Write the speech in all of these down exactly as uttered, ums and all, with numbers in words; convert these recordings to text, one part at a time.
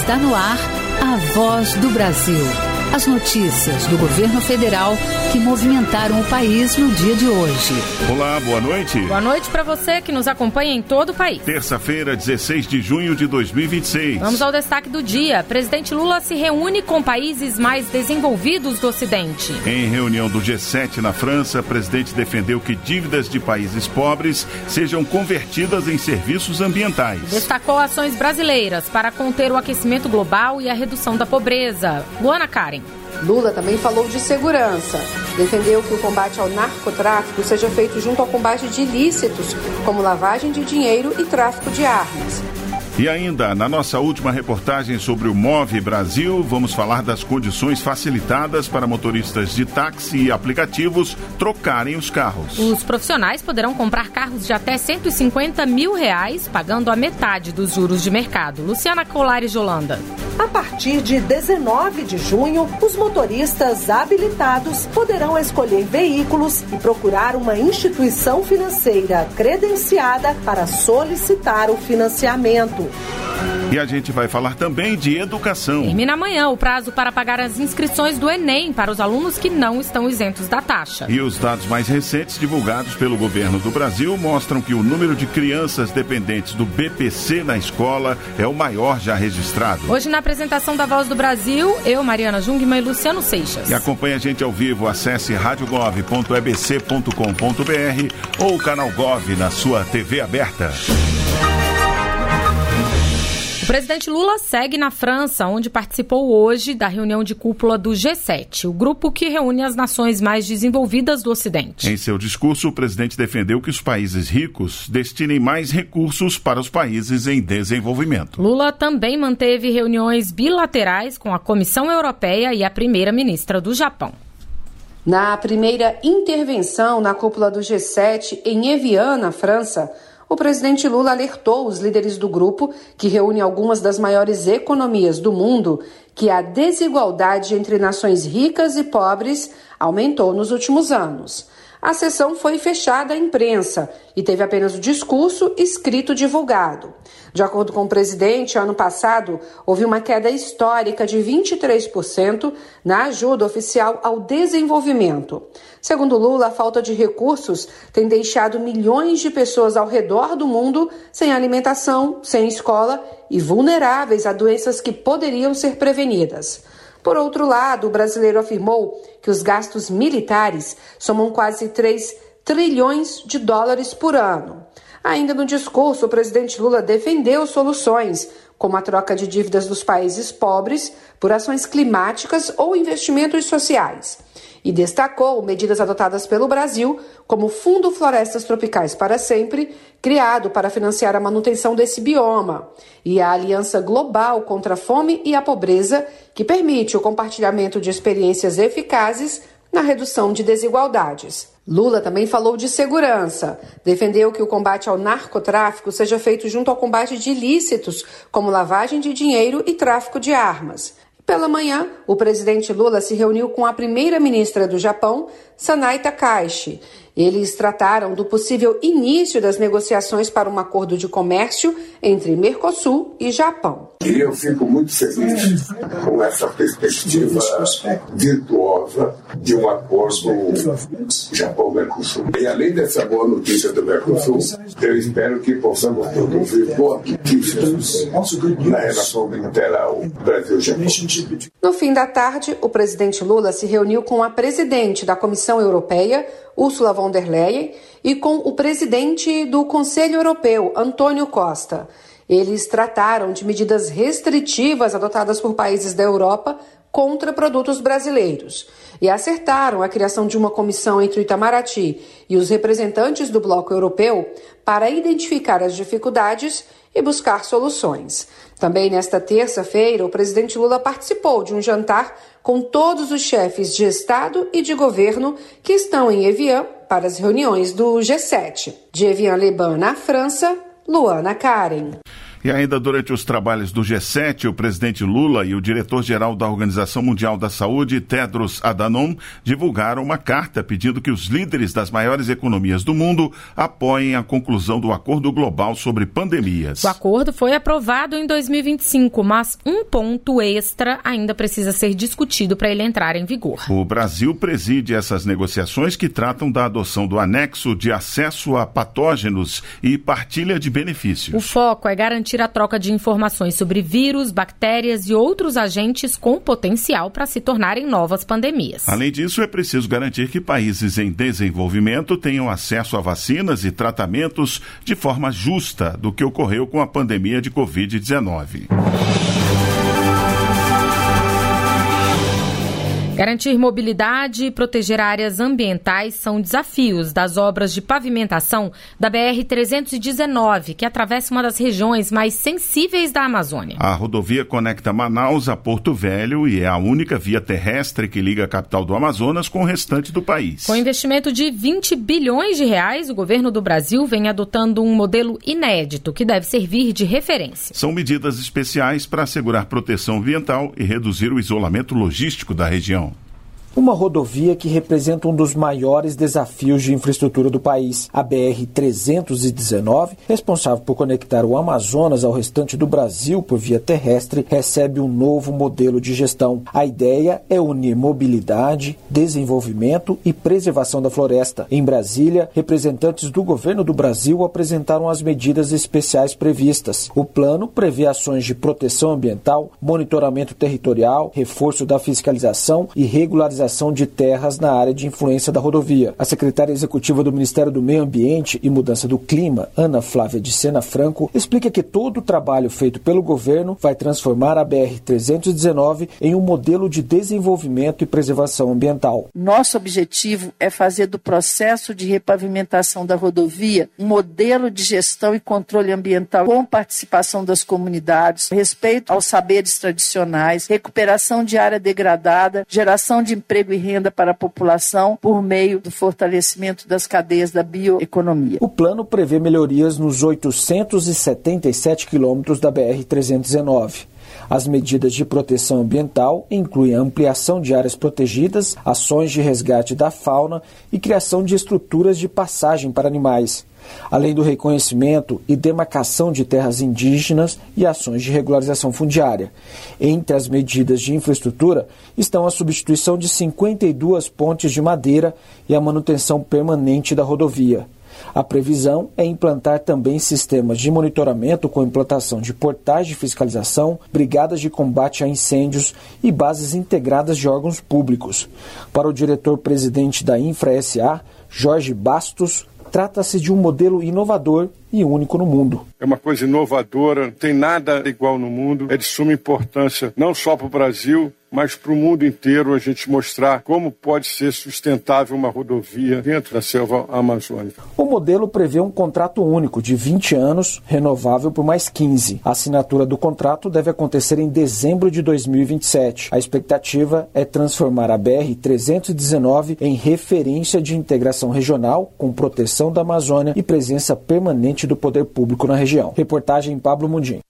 Está no ar a Voz do Brasil. As notícias do governo federal que movimentaram o país no dia de hoje. Olá, boa noite. Boa noite para você que nos acompanha em todo o país. Terça-feira, dezesseis de junho de dois mil e vinte e seis. Vamos ao destaque do dia. Presidente Lula se reúne com países mais desenvolvidos do Ocidente. Em reunião do G sete na França, o presidente defendeu que dívidas de países pobres sejam convertidas em serviços ambientais. Destacou ações brasileiras para conter o aquecimento global e a redução da pobreza. Luana Karen. Lula também falou de segurança. Defendeu que o combate ao narcotráfico seja feito junto ao combate de ilícitos, como lavagem de dinheiro e tráfico de armas. E ainda, na nossa última reportagem sobre o Move Brasil, vamos falar das condições facilitadas para motoristas de táxi e aplicativos trocarem os carros. Os profissionais poderão comprar carros de até cento e cinquenta mil reais, pagando a metade dos juros de mercado. Luciana Colares de Holanda. A partir de dezenove de junho, os motoristas habilitados poderão escolher veículos e procurar uma instituição financeira credenciada para solicitar o financiamento. E a gente vai falar também de educação. Termina amanhã o prazo para pagar as inscrições do Enem para os alunos que não estão isentos da taxa. E os dados mais recentes divulgados pelo governo do Brasil mostram que o número de crianças dependentes do B P C na escola é o maior já registrado. Hoje, na apresentação da Voz do Brasil, eu, Mariana Jungmann e Luciano Seixas. E acompanhe a gente ao vivo, acesse rádio gov ponto e b c ponto com ponto b r ou o canal Gov na sua T V aberta. O presidente Lula segue na França, onde participou hoje da reunião de cúpula do G sete, o grupo que reúne as nações mais desenvolvidas do Ocidente. Em seu discurso, o presidente defendeu que os países ricos destinem mais recursos para os países em desenvolvimento. Lula também manteve reuniões bilaterais com a Comissão Europeia e a primeira-ministra do Japão. Na primeira intervenção na cúpula do G sete em Evian, na França, o presidente Lula alertou os líderes do grupo, que reúne algumas das maiores economias do mundo, que a desigualdade entre nações ricas e pobres aumentou nos últimos anos. A sessão foi fechada à imprensa e teve apenas o discurso escrito divulgado. De acordo com o presidente, ano passado houve uma queda histórica de vinte e três por cento na ajuda oficial ao desenvolvimento. Segundo Lula, a falta de recursos tem deixado milhões de pessoas ao redor do mundo sem alimentação, sem escola e vulneráveis a doenças que poderiam ser prevenidas. Por outro lado, o brasileiro afirmou que os gastos militares somam quase três trilhões de dólares por ano. Ainda no discurso, o presidente Lula defendeu soluções, como a troca de dívidas dos países pobres por ações climáticas ou investimentos sociais. E destacou medidas adotadas pelo Brasil, como o Fundo Florestas Tropicais para Sempre, criado para financiar a manutenção desse bioma, e a Aliança Global contra a Fome e a Pobreza, que permite o compartilhamento de experiências eficazes na redução de desigualdades. Lula também falou de segurança. Defendeu que o combate ao narcotráfico seja feito junto ao combate de ilícitos, como lavagem de dinheiro e tráfico de armas. Pela manhã, o presidente Lula se reuniu com a primeira-ministra do Japão, Sanai Takaichi. Eles trataram do possível início das negociações para um acordo de comércio entre Mercosul e Japão. E eu fico muito feliz com essa perspectiva virtuosa de um acordo Japão-Mercosul. E além dessa boa notícia do Mercosul, eu espero que possamos produzir boas notícias na relação bilateral Brasil-Japão. No fim da tarde, o presidente Lula se reuniu com a presidente da Comissão Europeia, Ursula von der Leyen, e com o presidente do Conselho Europeu, Antônio Costa. Eles trataram de medidas restritivas adotadas por países da Europa contra produtos brasileiros e acertaram a criação de uma comissão entre o Itamaraty e os representantes do bloco europeu para identificar as dificuldades e buscar soluções. Também nesta terça-feira, o presidente Lula participou de um jantar com todos os chefes de Estado e de governo que estão em Evian para as reuniões do G sete. De Evian-les-Bains, na França, Luana Karen. E ainda durante os trabalhos do G sete, o presidente Lula e o diretor-geral da Organização Mundial da Saúde, Tedros Adhanom, divulgaram uma carta pedindo que os líderes das maiores economias do mundo apoiem a conclusão do Acordo Global sobre Pandemias. O acordo foi aprovado em dois mil e vinte e cinco, mas um ponto extra ainda precisa ser discutido para ele entrar em vigor. O Brasil preside essas negociações que tratam da adoção do anexo de acesso a patógenos e partilha de benefícios. O foco é garantir a troca de informações sobre vírus, bactérias e outros agentes com potencial para se tornarem novas pandemias. Além disso, é preciso garantir que países em desenvolvimento tenham acesso a vacinas e tratamentos de forma justa do que ocorreu com a pandemia de covid dezenove. Garantir mobilidade e proteger áreas ambientais são desafios das obras de pavimentação da B R trezentos e dezenove, que atravessa uma das regiões mais sensíveis da Amazônia. A rodovia conecta Manaus a Porto Velho e é a única via terrestre que liga a capital do Amazonas com o restante do país. Com investimento de vinte bilhões de reais, o governo do Brasil vem adotando um modelo inédito que deve servir de referência. São medidas especiais para assegurar proteção ambiental e reduzir o isolamento logístico da região. Uma rodovia que representa um dos maiores desafios de infraestrutura do país. A B R trezentos e dezenove, responsável por conectar o Amazonas ao restante do Brasil por via terrestre, recebe um novo modelo de gestão. A ideia é unir mobilidade, desenvolvimento e preservação da floresta. Em Brasília, representantes do governo do Brasil apresentaram as medidas especiais previstas. O plano prevê ações de proteção ambiental, monitoramento territorial, reforço da fiscalização e regularização de terras na área de influência da rodovia. A secretária executiva do Ministério do Meio Ambiente e Mudança do Clima, Ana Flávia de Sena Franco, explica que todo o trabalho feito pelo governo vai transformar a B R trezentos e dezenove em um modelo de desenvolvimento e preservação ambiental. Nosso objetivo é fazer do processo de repavimentação da rodovia um modelo de gestão e controle ambiental com participação das comunidades, respeito aos saberes tradicionais, recuperação de área degradada, geração de emprego e renda para a população por meio do fortalecimento das cadeias da bioeconomia. O plano prevê melhorias nos oitocentos e setenta e sete quilômetros da B R trezentos e dezenove. As medidas de proteção ambiental incluem a ampliação de áreas protegidas, ações de resgate da fauna e criação de estruturas de passagem para animais, além do reconhecimento e demarcação de terras indígenas e ações de regularização fundiária. Entre as medidas de infraestrutura estão a substituição de cinquenta e duas pontes de madeira e a manutenção permanente da rodovia. A previsão é implantar também sistemas de monitoramento com implantação de portais de fiscalização, brigadas de combate a incêndios e bases integradas de órgãos públicos. Para o diretor-presidente da Infra S A, Jorge Bastos, trata-se de um modelo inovador e único no mundo. É uma coisa inovadora, não tem nada igual no mundo, é de suma importância não só para o Brasil, mas para o mundo inteiro, a gente mostrar como pode ser sustentável uma rodovia dentro da selva amazônica. O modelo prevê um contrato único de vinte anos, renovável por mais quinze. A assinatura do contrato deve acontecer em dezembro de dois mil e vinte e sete. A expectativa é transformar a B R trezentos e dezenove em referência de integração regional, com proteção da Amazônia e presença permanente do poder público na região. Reportagem Pablo Mundim.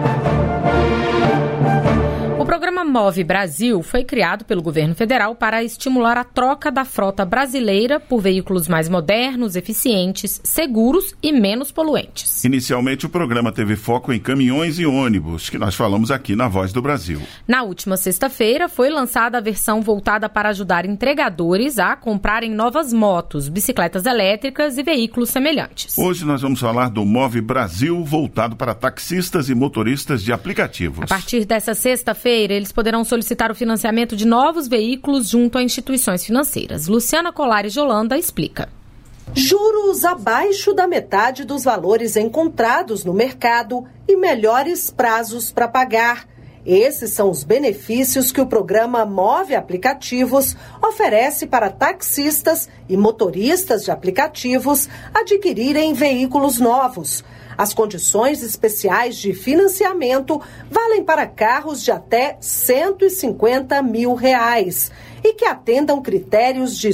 O programa Move Brasil foi criado pelo governo federal para estimular a troca da frota brasileira por veículos mais modernos, eficientes, seguros e menos poluentes. Inicialmente, o programa teve foco em caminhões e ônibus, que nós falamos aqui na Voz do Brasil. Na última sexta-feira, foi lançada a versão voltada para ajudar entregadores a comprarem novas motos, bicicletas elétricas e veículos semelhantes. Hoje nós vamos falar do Move Brasil, voltado para taxistas e motoristas de aplicativos. A partir dessa sexta-feira, eles poderão solicitar o financiamento de novos veículos junto a instituições financeiras. Luciana Colares de Holanda explica. Juros abaixo da metade dos valores encontrados no mercado e melhores prazos para pagar. Esses são os benefícios que o programa Move Aplicativos oferece para taxistas e motoristas de aplicativos adquirirem veículos novos. As condições especiais de financiamento valem para carros de até cento e cinquenta mil reais e que atendam critérios de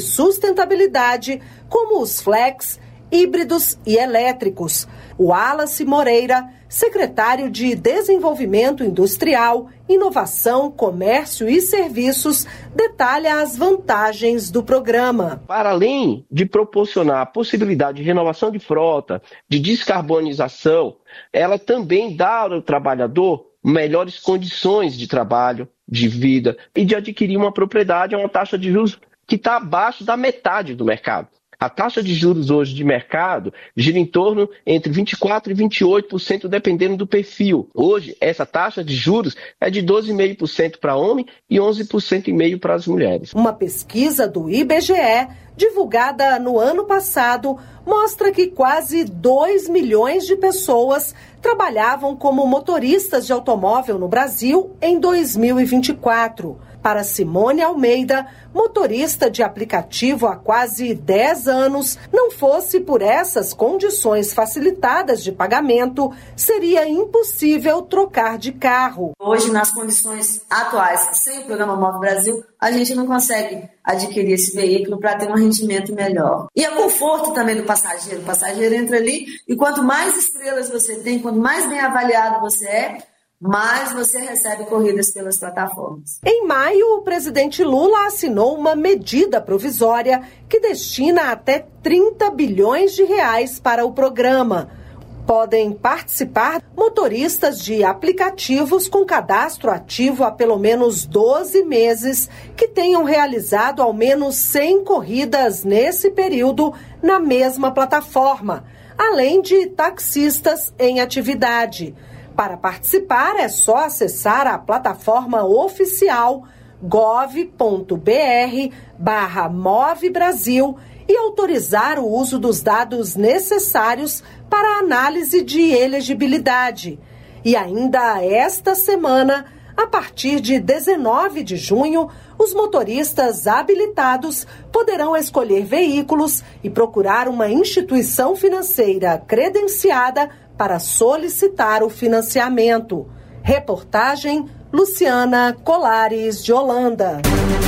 sustentabilidade, como os flex, híbridos e elétricos. O Wallace Moreira, secretário de Desenvolvimento Industrial, Inovação, Comércio e Serviços, detalha as vantagens do programa. Para além de proporcionar a possibilidade de renovação de frota, de descarbonização, ela também dá ao trabalhador melhores condições de trabalho, de vida e de adquirir uma propriedade a uma taxa de juros que está abaixo da metade do mercado. A taxa de juros hoje de mercado gira em torno entre vinte e quatro por cento e vinte e oito por cento, dependendo do perfil. Hoje, essa taxa de juros é de doze vírgula cinco por cento para homem e onze vírgula cinco por cento para as mulheres. Uma pesquisa do I B G E, divulgada no ano passado, mostra que quase dois milhões de pessoas trabalhavam como motoristas de automóvel no Brasil em dois mil e vinte e quatro. Para Simone Almeida, motorista de aplicativo há quase dez anos, não fosse por essas condições facilitadas de pagamento, seria impossível trocar de carro. Hoje, nas condições atuais, sem o Programa Move Brasil, a gente não consegue adquirir esse veículo para ter um rendimento melhor. E o conforto também do passageiro. O passageiro entra ali e quanto mais estrelas você tem, quanto mais bem avaliado você é, mais você recebe corridas pelas plataformas. Em maio, o presidente Lula assinou uma medida provisória que destina até trinta bilhões de reais para o programa. Podem participar motoristas de aplicativos com cadastro ativo há pelo menos doze meses que tenham realizado ao menos cem corridas nesse período na mesma plataforma, além de taxistas em atividade. Para participar, é só acessar a plataforma oficial gov ponto br barra Move Brasil e autorizar o uso dos dados necessários para a análise de elegibilidade. E ainda esta semana, a partir de dezenove de junho, os motoristas habilitados poderão escolher veículos e procurar uma instituição financeira credenciada para solicitar o financiamento. Reportagem Luciana Colares, de Holanda.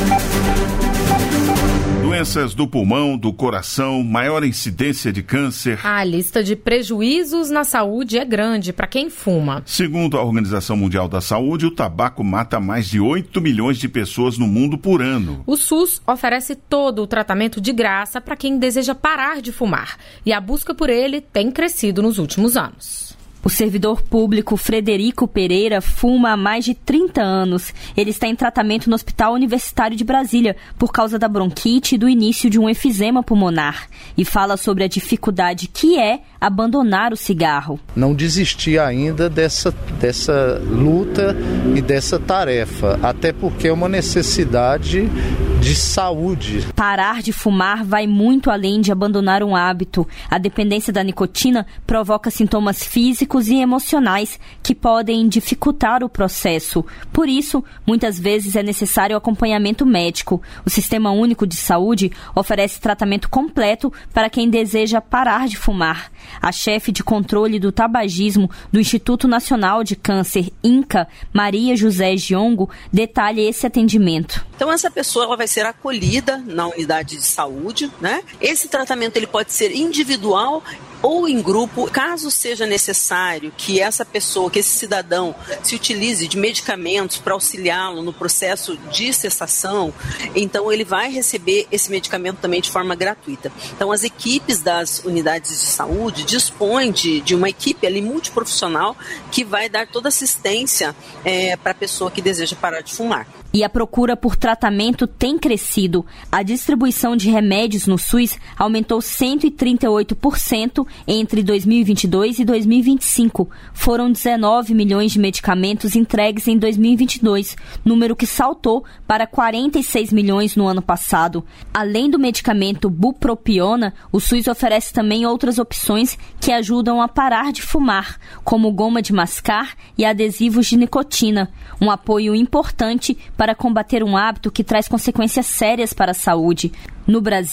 Doenças do pulmão, do coração, maior incidência de câncer. A lista de prejuízos na saúde é grande para quem fuma. Segundo a Organização Mundial da Saúde, o tabaco mata mais de oito milhões de pessoas no mundo por ano. O SUS oferece todo o tratamento de graça para quem deseja parar de fumar. E a busca por ele tem crescido nos últimos anos. O servidor público Frederico Pereira fuma há mais de trinta anos. Ele está em tratamento no Hospital Universitário de Brasília por causa da bronquite e do início de um efizema pulmonar. E fala sobre a dificuldade que é abandonar o cigarro. Não desisti ainda dessa, dessa luta e dessa tarefa, até porque é uma necessidade de saúde. Parar de fumar vai muito além de abandonar um hábito. A dependência da nicotina provoca sintomas físicos e emocionais que podem dificultar o processo. Por isso, muitas vezes é necessário acompanhamento médico. O Sistema Único de Saúde oferece tratamento completo para quem deseja parar de fumar. A chefe de controle do tabagismo do Instituto Nacional de Câncer, INCA, Maria José Giongo, detalha esse atendimento. Então, essa pessoa ela vai ser acolhida na unidade de saúde, né? Esse tratamento ele pode ser individual ou em grupo, caso seja necessário que essa pessoa, que esse cidadão se utilize de medicamentos para auxiliá-lo no processo de cessação, então ele vai receber esse medicamento também de forma gratuita. Então as equipes das unidades de saúde dispõem de, de uma equipe ali multiprofissional que vai dar toda assistência é, para a pessoa que deseja parar de fumar. E a procura por tratamento tem crescido. A distribuição de remédios no SUS aumentou cento e trinta e oito por cento entre dois mil e vinte e dois e dois mil e vinte e cinco. Foram dezenove milhões de medicamentos entregues em dois mil e vinte e dois, número que saltou para quarenta e seis milhões no ano passado. Além do medicamento bupropiona, o SUS oferece também outras opções que ajudam a parar de fumar, como goma de mascar e adesivos de nicotina, um apoio importante para combater um hábito que traz consequências sérias para a saúde. No Brasil,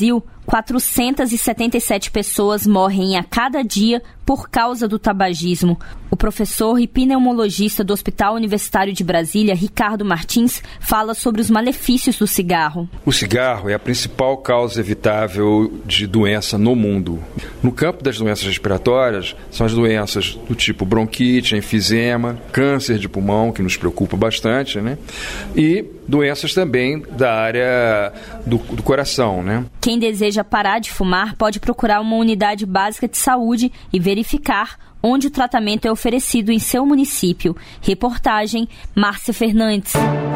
quatrocentas e setenta e sete pessoas morrem a cada dia por causa do tabagismo. O professor e pneumologista do Hospital Universitário de Brasília, Ricardo Martins, fala sobre os malefícios do cigarro. O cigarro é a principal causa evitável de doença no mundo. No campo das doenças respiratórias, são as doenças do tipo bronquite, enfisema, câncer de pulmão, que nos preocupa bastante, né? E doenças também da área do, do coração, né? Quem deseja parar de fumar pode procurar uma unidade básica de saúde e verificar onde o tratamento é oferecido em seu município. Reportagem Márcia Fernandes.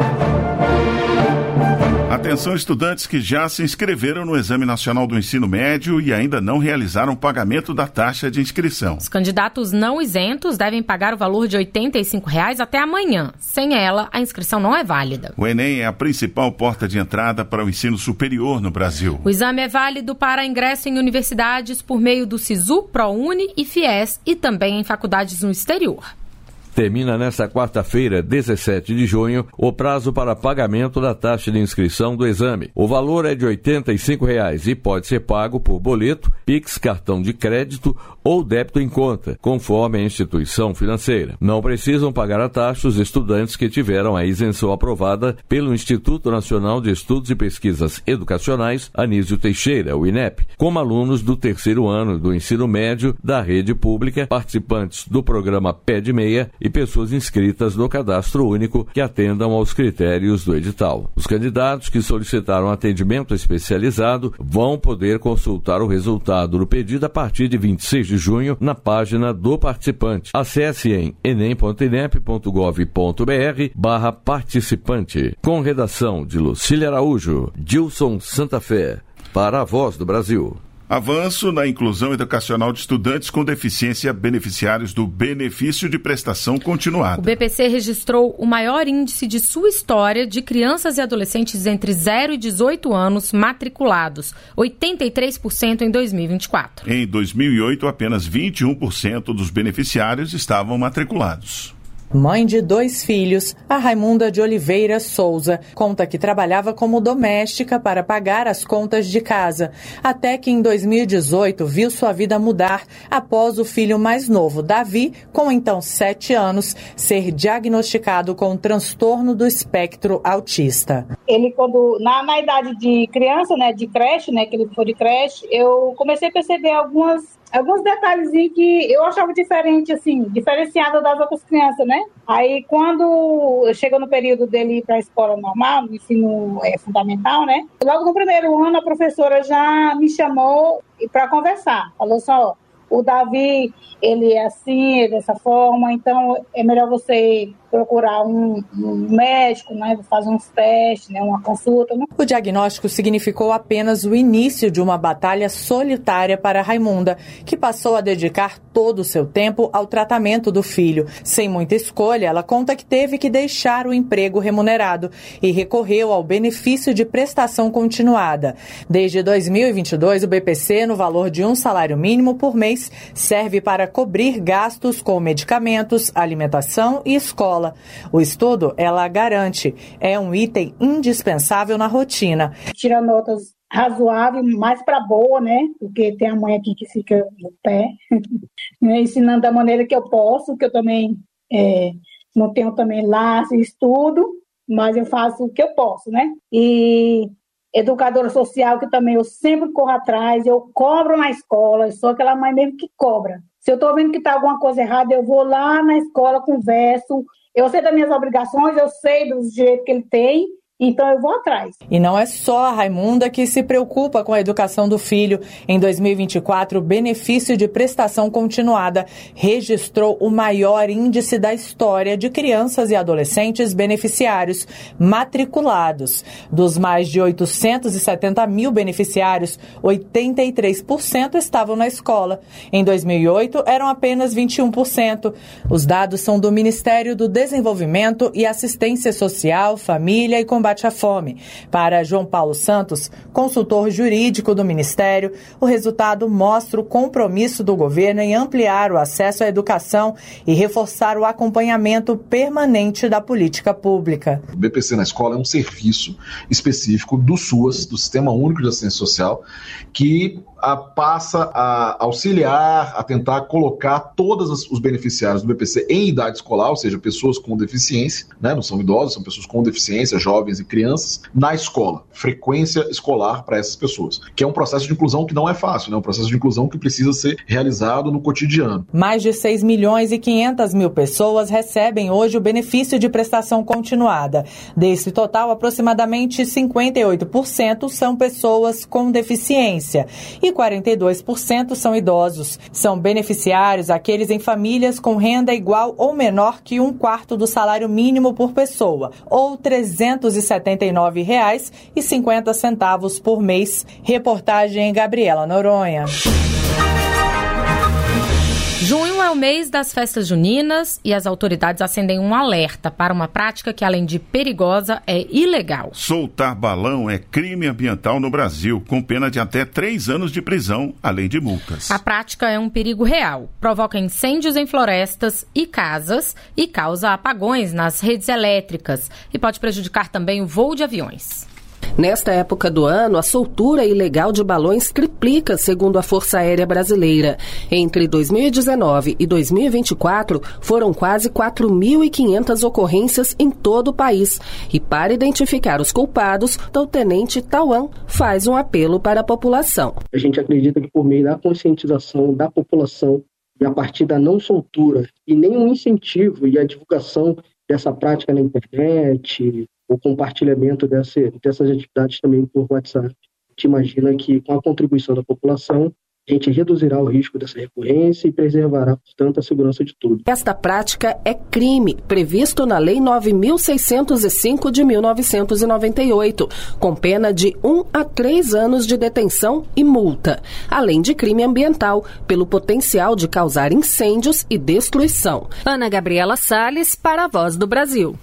Atenção, estudantes que já se inscreveram no Exame Nacional do Ensino Médio e ainda não realizaram o pagamento da taxa de inscrição. Os candidatos não isentos devem pagar o valor de oitenta e cinco reais até amanhã. Sem ela, a inscrição não é válida. O Enem é a principal porta de entrada para o ensino superior no Brasil. O exame é válido para ingresso em universidades por meio do SISU, ProUni e FIES e também em faculdades no exterior. Termina nesta quarta-feira, dezessete de junho, o prazo para pagamento da taxa de inscrição do exame. O valor é de oitenta e cinco reais e pode ser pago por boleto, Pix, cartão de crédito ou débito em conta, conforme a instituição financeira. Não precisam pagar a taxa os estudantes que tiveram a isenção aprovada pelo Instituto Nacional de Estudos e Pesquisas Educacionais, Anísio Teixeira, o INEP, como alunos do terceiro ano do ensino médio da rede pública, participantes do programa Pé de Meia e pessoas inscritas no Cadastro Único que atendam aos critérios do edital. Os candidatos que solicitaram atendimento especializado vão poder consultar o resultado do pedido a partir de vinte e seis de junho na página do participante. Acesse em enem ponto inep ponto gov ponto br barra participante. Com redação de Lucília Araújo, Dilson Santa Fé, para a Voz do Brasil. Avanço na inclusão educacional de estudantes com deficiência beneficiários do benefício de prestação continuada. O B P C registrou o maior índice de sua história de crianças e adolescentes entre zero e dezoito anos matriculados, oitenta e três por cento em dois mil e vinte e quatro. Em dois mil e oito, apenas vinte e um por cento dos beneficiários estavam matriculados. Mãe de dois filhos, a Raimunda de Oliveira Souza conta que trabalhava como doméstica para pagar as contas de casa, até que em dois mil e dezoito viu sua vida mudar após o filho mais novo, Davi, com então sete anos, ser diagnosticado com transtorno do espectro autista. Ele, quando na, na idade de criança, né, de creche, né, que ele foi de creche, eu comecei a perceber algumas Alguns detalhezinhos que eu achava diferente, assim, diferenciado das outras crianças, né? Aí, quando chegou no período dele ir para a escola normal, no ensino é, fundamental, né? Logo no primeiro ano, a professora já me chamou para conversar. Falou assim, ó, o Davi, ele é assim, é dessa forma, então é melhor você procurar um, um médico, né, fazer uns testes, né, uma consulta. Né? O diagnóstico significou apenas o início de uma batalha solitária para Raimunda, que passou a dedicar todo o seu tempo ao tratamento do filho. Sem muita escolha, ela conta que teve que deixar o emprego remunerado e recorreu ao benefício de prestação continuada. Desde dois mil e vinte e dois, o B P C, no valor de um salário mínimo por mês, serve para cobrir gastos com medicamentos, alimentação e escola. O estudo, ela garante, é um item indispensável na rotina. Tira notas razoáveis, mais para boa, né? Porque tem a mãe aqui que fica no pé, né? Ensinando da maneira que eu posso, que eu também é, não tenho também laço e estudo, mas eu faço o que eu posso, né? E educadora social, que também eu sempre corro atrás, eu cobro na escola, eu sou aquela mãe mesmo que cobra. Se eu estou vendo que está alguma coisa errada, eu vou lá na escola, converso, eu sei das minhas obrigações, eu sei dos direitos que ele tem, então eu vou atrás. E não é só a Raimunda que se preocupa com a educação do filho. Em dois mil e vinte e quatro, o benefício de prestação continuada registrou o maior índice da história de crianças e adolescentes beneficiários matriculados. Dos mais de oitocentos e setenta mil beneficiários, oitenta e três por cento estavam na escola. Em dois mil e oito, eram apenas vinte e um por cento. Os dados são do Ministério do Desenvolvimento e Assistência Social, Família e Combate combate à fome. Para João Paulo Santos, consultor jurídico do Ministério, o resultado mostra o compromisso do governo em ampliar o acesso à educação e reforçar o acompanhamento permanente da política pública. O B P C na escola é um serviço específico do SUAS, do Sistema Único de Assistência Social, que a, passa a auxiliar, a tentar colocar todos os beneficiários do B P C em idade escolar, ou seja, pessoas com deficiência, né, não são idosos, são pessoas com deficiência, jovens e crianças, na escola. Frequência escolar para essas pessoas, que é um processo de inclusão que não é fácil, né, um processo de inclusão que precisa ser realizado no cotidiano. Mais de seis milhões e quinhentas mil pessoas recebem hoje o benefício de prestação continuada. Desse total, aproximadamente cinquenta e oito por cento são pessoas com deficiência e quarenta e dois por cento são idosos. São beneficiários aqueles em famílias com renda igual ou menor que um quarto do salário mínimo por pessoa, ou trezentos e setenta e nove reais e cinquenta centavos por mês. Reportagem Gabriela Noronha. Junho é o mês das festas juninas e as autoridades acendem um alerta para uma prática que, além de perigosa, é ilegal. Soltar balão é crime ambiental no Brasil, com pena de até três anos de prisão, além de multas. A prática é um perigo real, provoca incêndios em florestas e casas e causa apagões nas redes elétricas e pode prejudicar também o voo de aviões. Nesta época do ano, a soltura ilegal de balões triplica, segundo a Força Aérea Brasileira. Entre dois mil e dezenove e dois mil e vinte e quatro, foram quase quatro mil e quinhentas ocorrências em todo o país. E para identificar os culpados, o tenente Tauan faz um apelo para a população. A gente acredita que por meio da conscientização da população e a partir da não soltura e nenhum incentivo e a divulgação dessa prática na internet, o compartilhamento dessa, dessas atividades também por WhatsApp. A gente imagina que com a contribuição da população, a gente reduzirá o risco dessa recorrência e preservará, portanto, a segurança de todos. Esta prática é crime, previsto na Lei nove mil seiscentos e cinco de mil novecentos e noventa e oito, com pena de um a três anos de detenção e multa, além de crime ambiental, pelo potencial de causar incêndios e destruição. Ana Gabriela Salles, para a Voz do Brasil.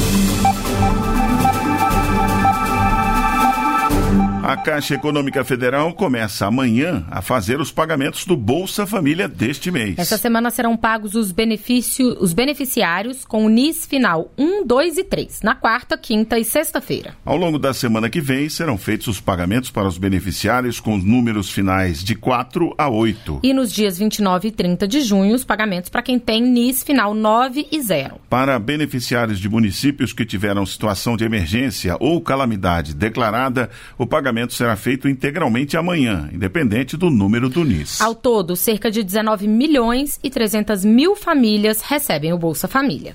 A Caixa Econômica Federal começa amanhã a fazer os pagamentos do Bolsa Família deste mês. Essa semana serão pagos os, benefício, os beneficiários com o N I S final um, dois e três, na quarta, quinta e sexta-feira. Ao longo da semana que vem, serão feitos os pagamentos para os beneficiários com os números finais de quatro a oito. E nos dias vinte e nove e trinta de junho, os pagamentos para quem tem N I S final nove e zero. Para beneficiários de municípios que tiveram situação de emergência ou calamidade declarada, o pagamento será feito integralmente amanhã, independente do número do N I S. Ao todo, cerca de dezenove milhões e trezentas mil famílias recebem o Bolsa Família.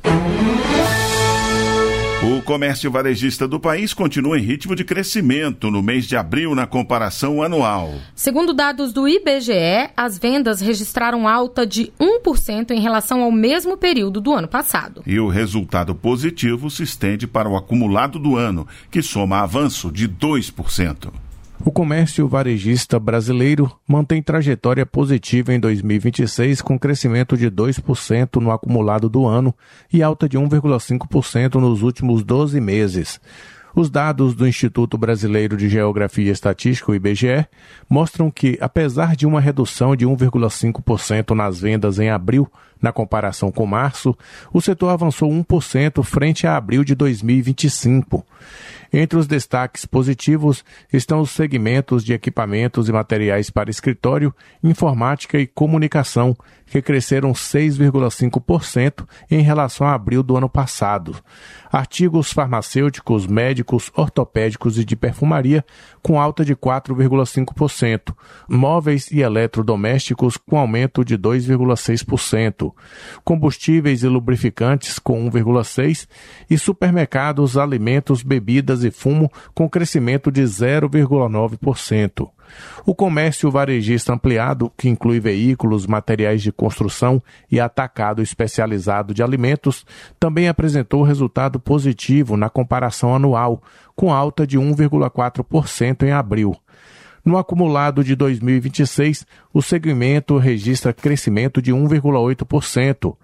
O comércio varejista do país continua em ritmo de crescimento no mês de abril na comparação anual. Segundo dados do I B G E, as vendas registraram alta de um por cento em relação ao mesmo período do ano passado. E o resultado positivo se estende para o acumulado do ano, que soma avanço de dois por cento. O comércio varejista brasileiro mantém trajetória positiva em dois mil e vinte e seis, com crescimento de dois por cento no acumulado do ano e alta de um vírgula cinco por cento nos últimos doze meses. Os dados do Instituto Brasileiro de Geografia e Estatística, o I B G E, mostram que, apesar de uma redução de um vírgula cinco por cento nas vendas em abril, na comparação com março, o setor avançou um por cento frente a abril de dois mil e vinte e cinco. Entre os destaques positivos estão os segmentos de equipamentos e materiais para escritório, informática e comunicação, que cresceram seis vírgula cinco por cento em relação a abril do ano passado. Artigos farmacêuticos, médicos, ortopédicos e de perfumaria, com alta de quatro vírgula cinco por cento. Móveis e eletrodomésticos, com aumento de dois vírgula seis por cento. Combustíveis e lubrificantes, com um vírgula seis por cento. E supermercados, alimentos, bebidas e fumo, com crescimento de zero vírgula nove por cento. O comércio varejista ampliado, que inclui veículos, materiais de construção e atacado especializado de alimentos, também apresentou resultado positivo na comparação anual, com alta de um vírgula quatro por cento em abril. No acumulado de dois mil e vinte e seis, o segmento registra crescimento de um vírgula oito por cento.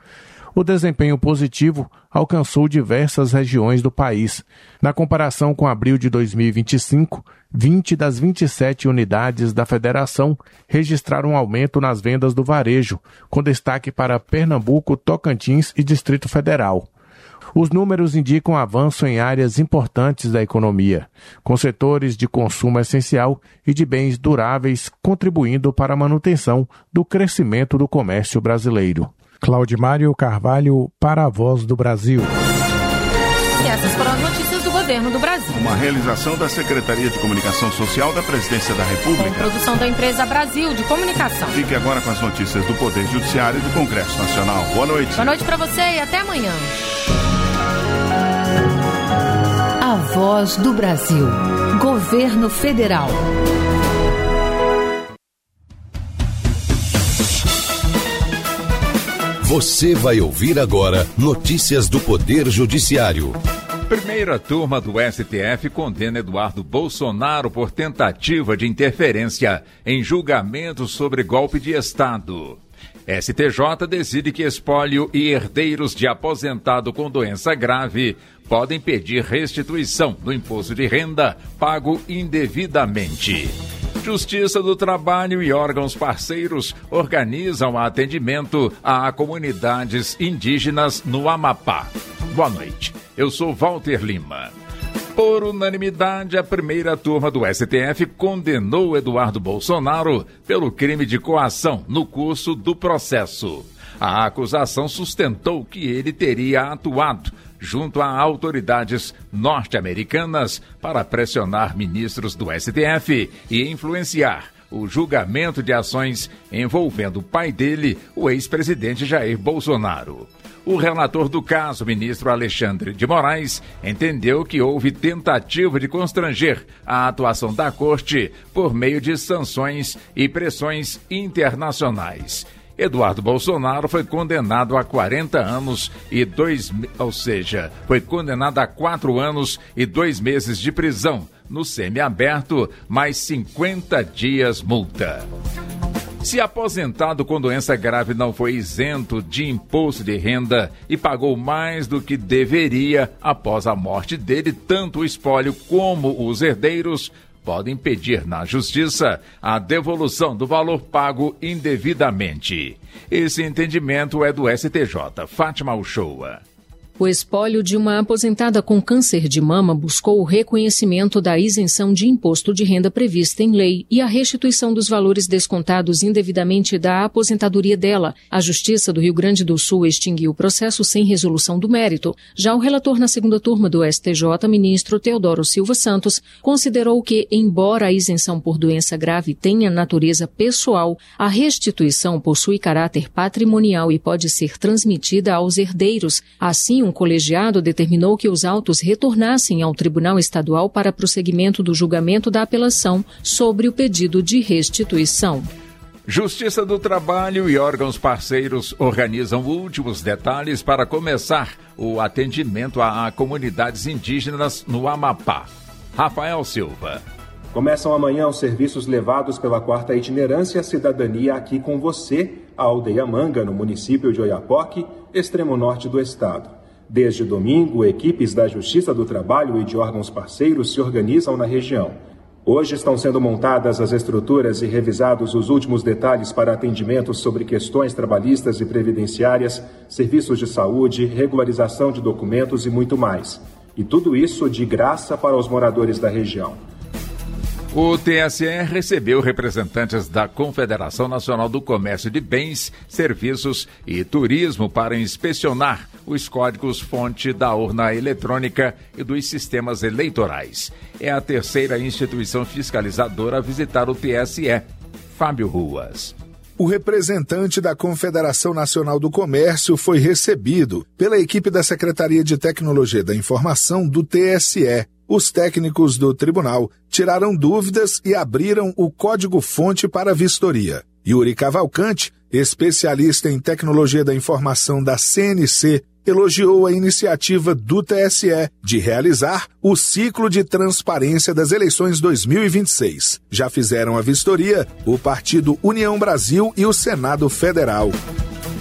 O desempenho positivo alcançou diversas regiões do país. Na comparação com abril de dois mil e vinte e cinco, vinte das vinte e sete unidades da federação registraram um aumento nas vendas do varejo, com destaque para Pernambuco, Tocantins e Distrito Federal. Os números indicam avanço em áreas importantes da economia, com setores de consumo essencial e de bens duráveis contribuindo para a manutenção do crescimento do comércio brasileiro. Claudimário Carvalho, para a Voz do Brasil. E essas foram as notícias do Governo do Brasil. Uma realização da Secretaria de Comunicação Social da Presidência da República. Com produção da empresa Brasil de Comunicação. Fique agora com as notícias do Poder Judiciário e do Congresso Nacional. Boa noite. Boa noite para você e até amanhã. A Voz do Brasil. Governo Federal. Você vai ouvir agora notícias do Poder Judiciário. Primeira turma do S T F condena Eduardo Bolsonaro por tentativa de interferência em julgamento sobre golpe de Estado. S T J decide que espólio e herdeiros de aposentado com doença grave podem pedir restituição do imposto de renda pago indevidamente. Justiça do Trabalho e órgãos parceiros organizam atendimento a comunidades indígenas no Amapá. Boa noite, eu sou Walter Lima. Por unanimidade, a primeira turma do S T F condenou Eduardo Bolsonaro pelo crime de coação no curso do processo. A acusação sustentou que ele teria atuado junto a autoridades norte-americanas para pressionar ministros do S T F e influenciar o julgamento de ações envolvendo o pai dele, o ex-presidente Jair Bolsonaro. O relator do caso, ministro Alexandre de Moraes, entendeu que houve tentativa de constranger a atuação da Corte por meio de sanções e pressões internacionais. Eduardo Bolsonaro foi condenado a quarenta anos e dois, ou seja, foi condenado a quatro anos e dois meses de prisão no semiaberto, mais cinquenta dias multa. Se aposentado com doença grave não foi isento de imposto de renda e pagou mais do que deveria após a morte dele, tanto o espólio como os herdeiros podem pedir na Justiça a devolução do valor pago indevidamente. Esse entendimento é do S T J. Fátima Uchoa. O espólio de uma aposentada com câncer de mama buscou o reconhecimento da isenção de imposto de renda prevista em lei e a restituição dos valores descontados indevidamente da aposentadoria dela. A Justiça do Rio Grande do Sul extinguiu o processo sem resolução do mérito. Já o relator na segunda turma do S T J, ministro Teodoro Silva Santos, considerou que, embora a isenção por doença grave tenha natureza pessoal, a restituição possui caráter patrimonial e pode ser transmitida aos herdeiros. Assim, um colegiado determinou que os autos retornassem ao Tribunal Estadual para prosseguimento do julgamento da apelação sobre o pedido de restituição. Justiça do Trabalho e órgãos parceiros organizam últimos detalhes para começar o atendimento a comunidades indígenas no Amapá. Rafael Silva. Começam amanhã os serviços levados pela quarta itinerância Cidadania Aqui com Você, a Aldeia Manga, no município de Oiapoque, extremo norte do estado. Desde domingo, equipes da Justiça do Trabalho e de órgãos parceiros se organizam na região. Hoje estão sendo montadas as estruturas e revisados os últimos detalhes para atendimentos sobre questões trabalhistas e previdenciárias, serviços de saúde, regularização de documentos e muito mais. E tudo isso de graça para os moradores da região. O T S E recebeu representantes da Confederação Nacional do Comércio de Bens, Serviços e Turismo para inspecionar os códigos-fonte da urna eletrônica e dos sistemas eleitorais. É a terceira instituição fiscalizadora a visitar o T S E. Fábio Ruas. O representante da Confederação Nacional do Comércio foi recebido pela equipe da Secretaria de Tecnologia da Informação do T S E. Os técnicos do tribunal tiraram dúvidas e abriram o código-fonte para a vistoria. Yuri Cavalcante, especialista em tecnologia da informação da C N C, elogiou a iniciativa do T S E de realizar o ciclo de transparência das eleições dois mil e vinte e seis. Já fizeram a vistoria o Partido União Brasil e o Senado Federal.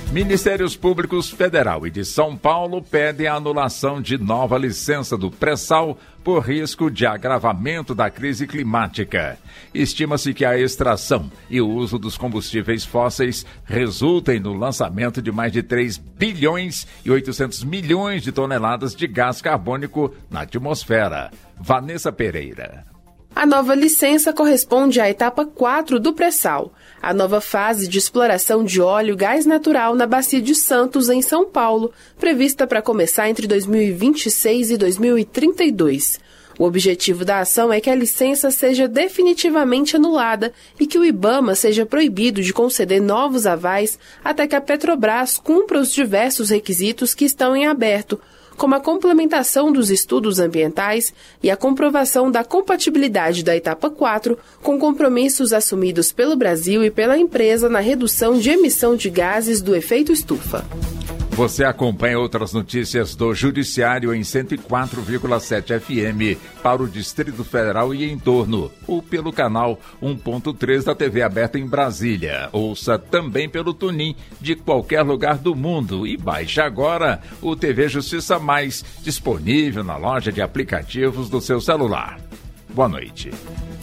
Ministérios Públicos Federal e de São Paulo pedem a anulação de nova licença do pré-sal por risco de agravamento da crise climática. Estima-se que a extração e o uso dos combustíveis fósseis resultem no lançamento de mais de três bilhões e oitocentos milhões de toneladas de gás carbônico na atmosfera. Vanessa Pereira. A nova licença corresponde à etapa quatro do pré-sal, a nova fase de exploração de óleo e gás natural na Bacia de Santos, em São Paulo, prevista para começar entre dois mil e vinte e seis e dois mil e trinta e dois. O objetivo da ação é que a licença seja definitivamente anulada e que o IBAMA seja proibido de conceder novos avais até que a Petrobras cumpra os diversos requisitos que estão em aberto, como a complementação dos estudos ambientais e a comprovação da compatibilidade da etapa quatro com compromissos assumidos pelo Brasil e pela empresa na redução de emissão de gases do efeito estufa. Você acompanha outras notícias do Judiciário em cento e quatro vírgula sete F M para o Distrito Federal e em torno, ou pelo canal um ponto três da T V aberta em Brasília. Ouça também pelo TuneIn de qualquer lugar do mundo e baixe agora o T V Justiça Mais, disponível na loja de aplicativos do seu celular. Boa noite.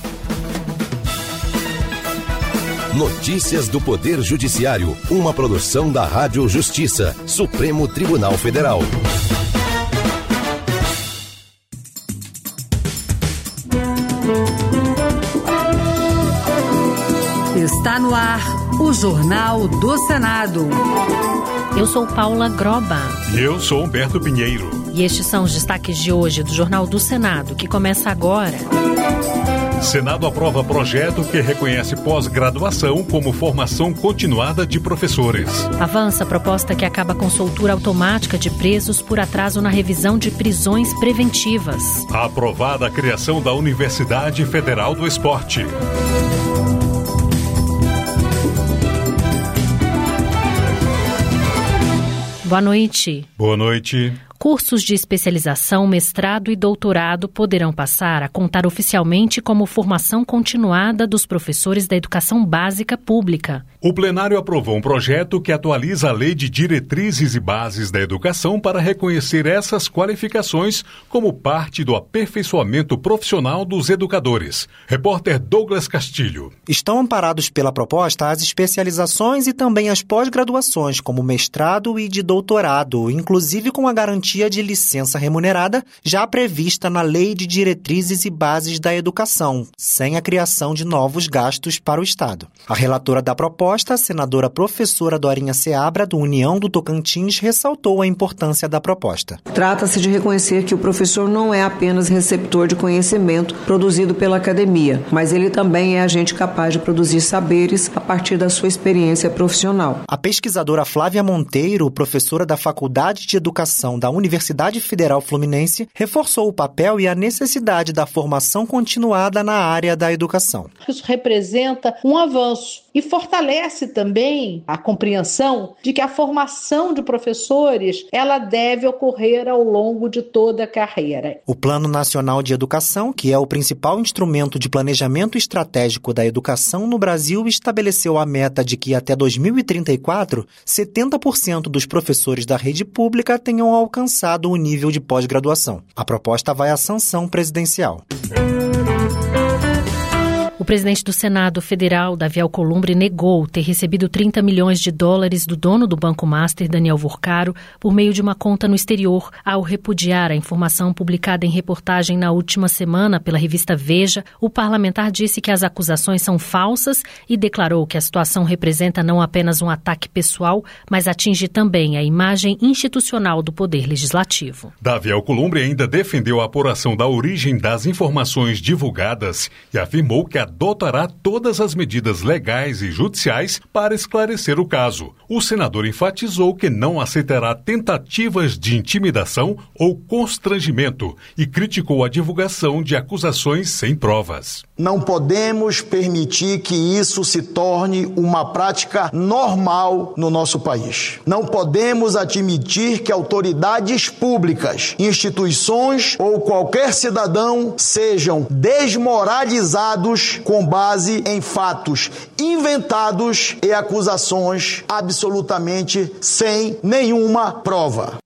Notícias do Poder Judiciário, uma produção da Rádio Justiça, Supremo Tribunal Federal. Está no ar o Jornal do Senado. Eu sou Paula Groba. E eu sou Humberto Pinheiro. E estes são os destaques de hoje do Jornal do Senado, que começa agora. Senado aprova projeto que reconhece pós-graduação como formação continuada de professores. Avança a proposta que acaba com soltura automática de presos por atraso na revisão de prisões preventivas. Aprovada a criação da Universidade Federal do Esporte. Boa noite. Boa noite. Cursos de especialização, mestrado e doutorado poderão passar a contar oficialmente como formação continuada dos professores da educação básica pública. O plenário aprovou um projeto que atualiza a Lei de Diretrizes e Bases da Educação para reconhecer essas qualificações como parte do aperfeiçoamento profissional dos educadores. Repórter Douglas Castilho. Estão amparados pela proposta as especializações e também as pós-graduações, como mestrado e de doutorado, inclusive com a garantia de licença remunerada já prevista na Lei de Diretrizes e Bases da Educação, sem a criação de novos gastos para o Estado. A relatora da proposta, a senadora professora Dorinha Seabra, do União do Tocantins, ressaltou a importância da proposta. Trata-se de reconhecer que o professor não é apenas receptor de conhecimento produzido pela academia, mas ele também é agente capaz de produzir saberes a partir da sua experiência profissional. A pesquisadora Flávia Monteiro, professora da Faculdade de Educação da Universidade Federal Fluminense, reforçou o papel e a necessidade da formação continuada na área da educação. Isso representa um avanço e fortalece também a compreensão de que a formação de professores ela deve ocorrer ao longo de toda a carreira. O Plano Nacional de Educação, que é o principal instrumento de planejamento estratégico da educação no Brasil, estabeleceu a meta de que até dois mil e trinta e quatro, setenta por cento dos professores da rede pública tenham alcançado o nível de pós-graduação. A proposta vai à sanção presidencial. O presidente do Senado Federal, Davi Alcolumbre, negou ter recebido trinta milhões de dólares do dono do Banco Master, Daniel Vorcaro, por meio de uma conta no exterior, ao repudiar a informação publicada em reportagem na última semana pela revista Veja. O parlamentar disse que as acusações são falsas e declarou que a situação representa não apenas um ataque pessoal, mas atinge também a imagem institucional do Poder Legislativo. Davi Alcolumbre ainda defendeu a apuração da origem das informações divulgadas e afirmou que a adotará todas as medidas legais e judiciais para esclarecer o caso. O senador enfatizou que não aceitará tentativas de intimidação ou constrangimento e criticou a divulgação de acusações sem provas. Não podemos permitir que isso se torne uma prática normal no nosso país. Não podemos admitir que autoridades públicas, instituições ou qualquer cidadão sejam desmoralizados com base em fatos inventados e acusações absolutamente sem nenhuma prova.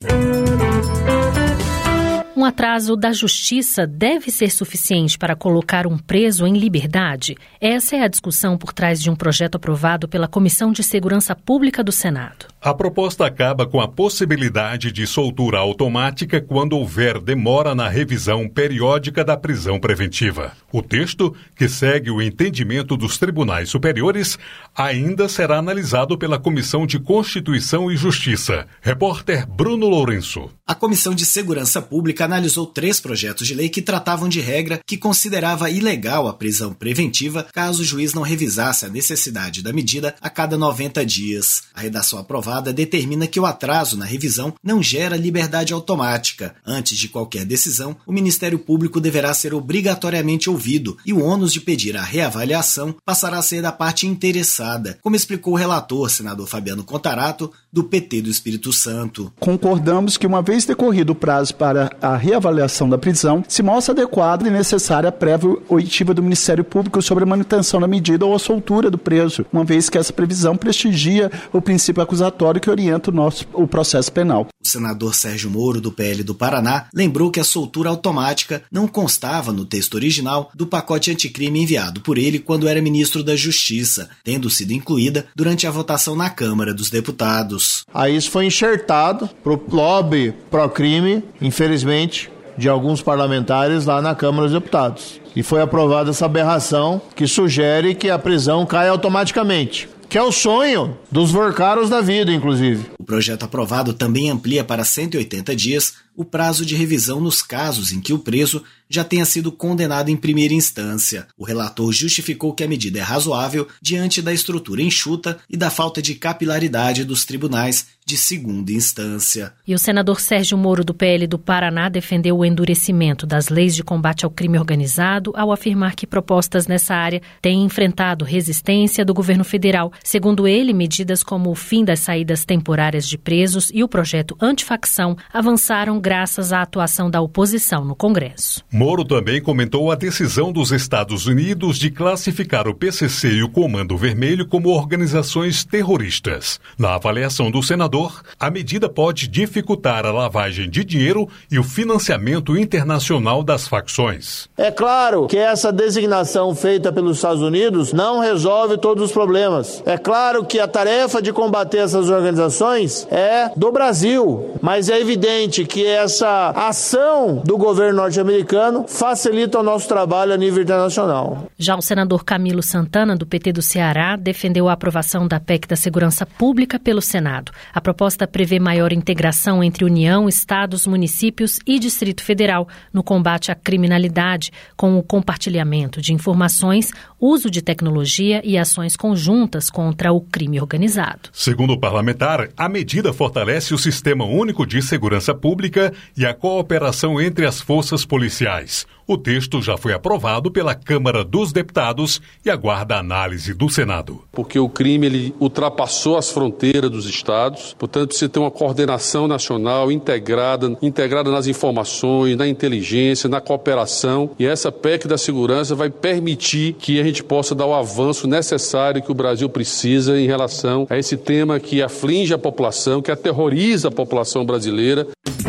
Um atraso da Justiça deve ser suficiente para colocar um preso em liberdade? Essa é a discussão por trás de um projeto aprovado pela Comissão de Segurança Pública do Senado. A proposta acaba com a possibilidade de soltura automática quando houver demora na revisão periódica da prisão preventiva. O texto, que segue o entendimento dos tribunais superiores, ainda será analisado pela Comissão de Constituição e Justiça. Repórter Bruno Lourenço. A Comissão de Segurança Pública analisou três projetos de lei que tratavam de regra que considerava ilegal a prisão preventiva caso o juiz não revisasse a necessidade da medida a cada noventa dias. A redação aprovada determina que o atraso na revisão não gera liberdade automática. Antes de qualquer decisão, o Ministério Público deverá ser obrigatoriamente ouvido e o ônus de pedir a reavaliação passará a ser da parte interessada, como explicou o relator, senador Fabiano Contarato, do P T do Espírito Santo. Concordamos que, uma vez decorrido o prazo para a reavaliação da prisão, se mostra adequada e necessária a prévia oitiva do Ministério Público sobre a manutenção da medida ou a soltura do preso, uma vez que essa previsão prestigia o princípio acusatório que orienta o, nosso, o processo penal. O senador Sérgio Moro, do P L do Paraná, lembrou que a soltura automática não constava no texto original do pacote anticrime enviado por ele quando era ministro da Justiça, tendo sido incluída durante a votação na Câmara dos Deputados. Aí isso foi enxertado pro lobby pró-crime, infelizmente, de alguns parlamentares lá na Câmara dos Deputados. E foi aprovada essa aberração que sugere que a prisão caia automaticamente, que é o sonho dos worcaros da vida, inclusive. O projeto aprovado também amplia para cento e oitenta dias o prazo de revisão nos casos em que o preso já tenha sido condenado em primeira instância. O relator justificou que a medida é razoável diante da estrutura enxuta e da falta de capilaridade dos tribunais de segunda instância. E o senador Sérgio Moro, do P L do Paraná, defendeu o endurecimento das leis de combate ao crime organizado ao afirmar que propostas nessa área têm enfrentado resistência do governo federal. Segundo ele, medidas como o fim das saídas temporárias de presos e o projeto antifacção avançaram graças à atuação da oposição no Congresso. Moro também comentou a decisão dos Estados Unidos de classificar o P C C e o Comando Vermelho como organizações terroristas. Na avaliação do senador, a medida pode dificultar a lavagem de dinheiro e o financiamento internacional das facções. É claro que essa designação feita pelos Estados Unidos não resolve todos os problemas. É claro que a tarefa de combater essas organizações é do Brasil, mas é evidente que essa ação do governo norte-americano facilita o nosso trabalho a nível internacional. Já o senador Camilo Santana, do P T do Ceará, defendeu a aprovação da P E C da Segurança Pública pelo Senado. A proposta prevê maior integração entre União, Estados, municípios e Distrito Federal no combate à criminalidade, com o compartilhamento de informações, uso de tecnologia e ações conjuntas contra o crime organizado. Segundo o parlamentar, a medida fortalece o Sistema Único de Segurança Pública e a cooperação entre as forças policiais. O texto já foi aprovado pela Câmara dos Deputados e aguarda a análise do Senado. Porque o crime ele ultrapassou as fronteiras dos estados, portanto precisa ter uma coordenação nacional integrada, integrada nas informações, na inteligência, na cooperação, e essa P E C da segurança vai permitir que a gente possa dar o avanço necessário que o Brasil precisa em relação a esse tema que aflige a população, que aterroriza a população brasileira.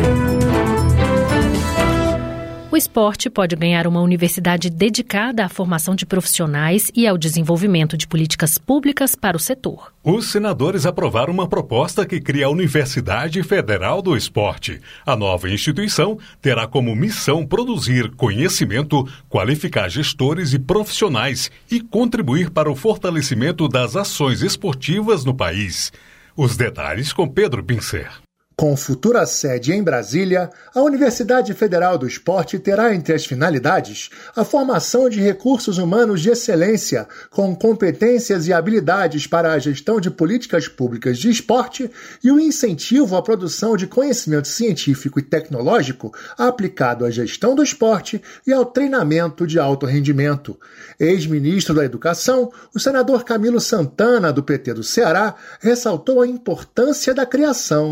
O esporte pode ganhar uma universidade dedicada à formação de profissionais e ao desenvolvimento de políticas públicas para o setor. Os senadores aprovaram uma proposta que cria a Universidade Federal do Esporte. A nova instituição terá como missão produzir conhecimento, qualificar gestores e profissionais e contribuir para o fortalecimento das ações esportivas no país. Os detalhes com Pedro Pincer. Com futura sede em Brasília, a Universidade Federal do Esporte terá entre as finalidades a formação de recursos humanos de excelência, com competências e habilidades para a gestão de políticas públicas de esporte e o incentivo à produção de conhecimento científico e tecnológico aplicado à gestão do esporte e ao treinamento de alto rendimento. Ex-ministro da Educação, o senador Camilo Santana, do P T do Ceará, ressaltou a importância da criação da instituição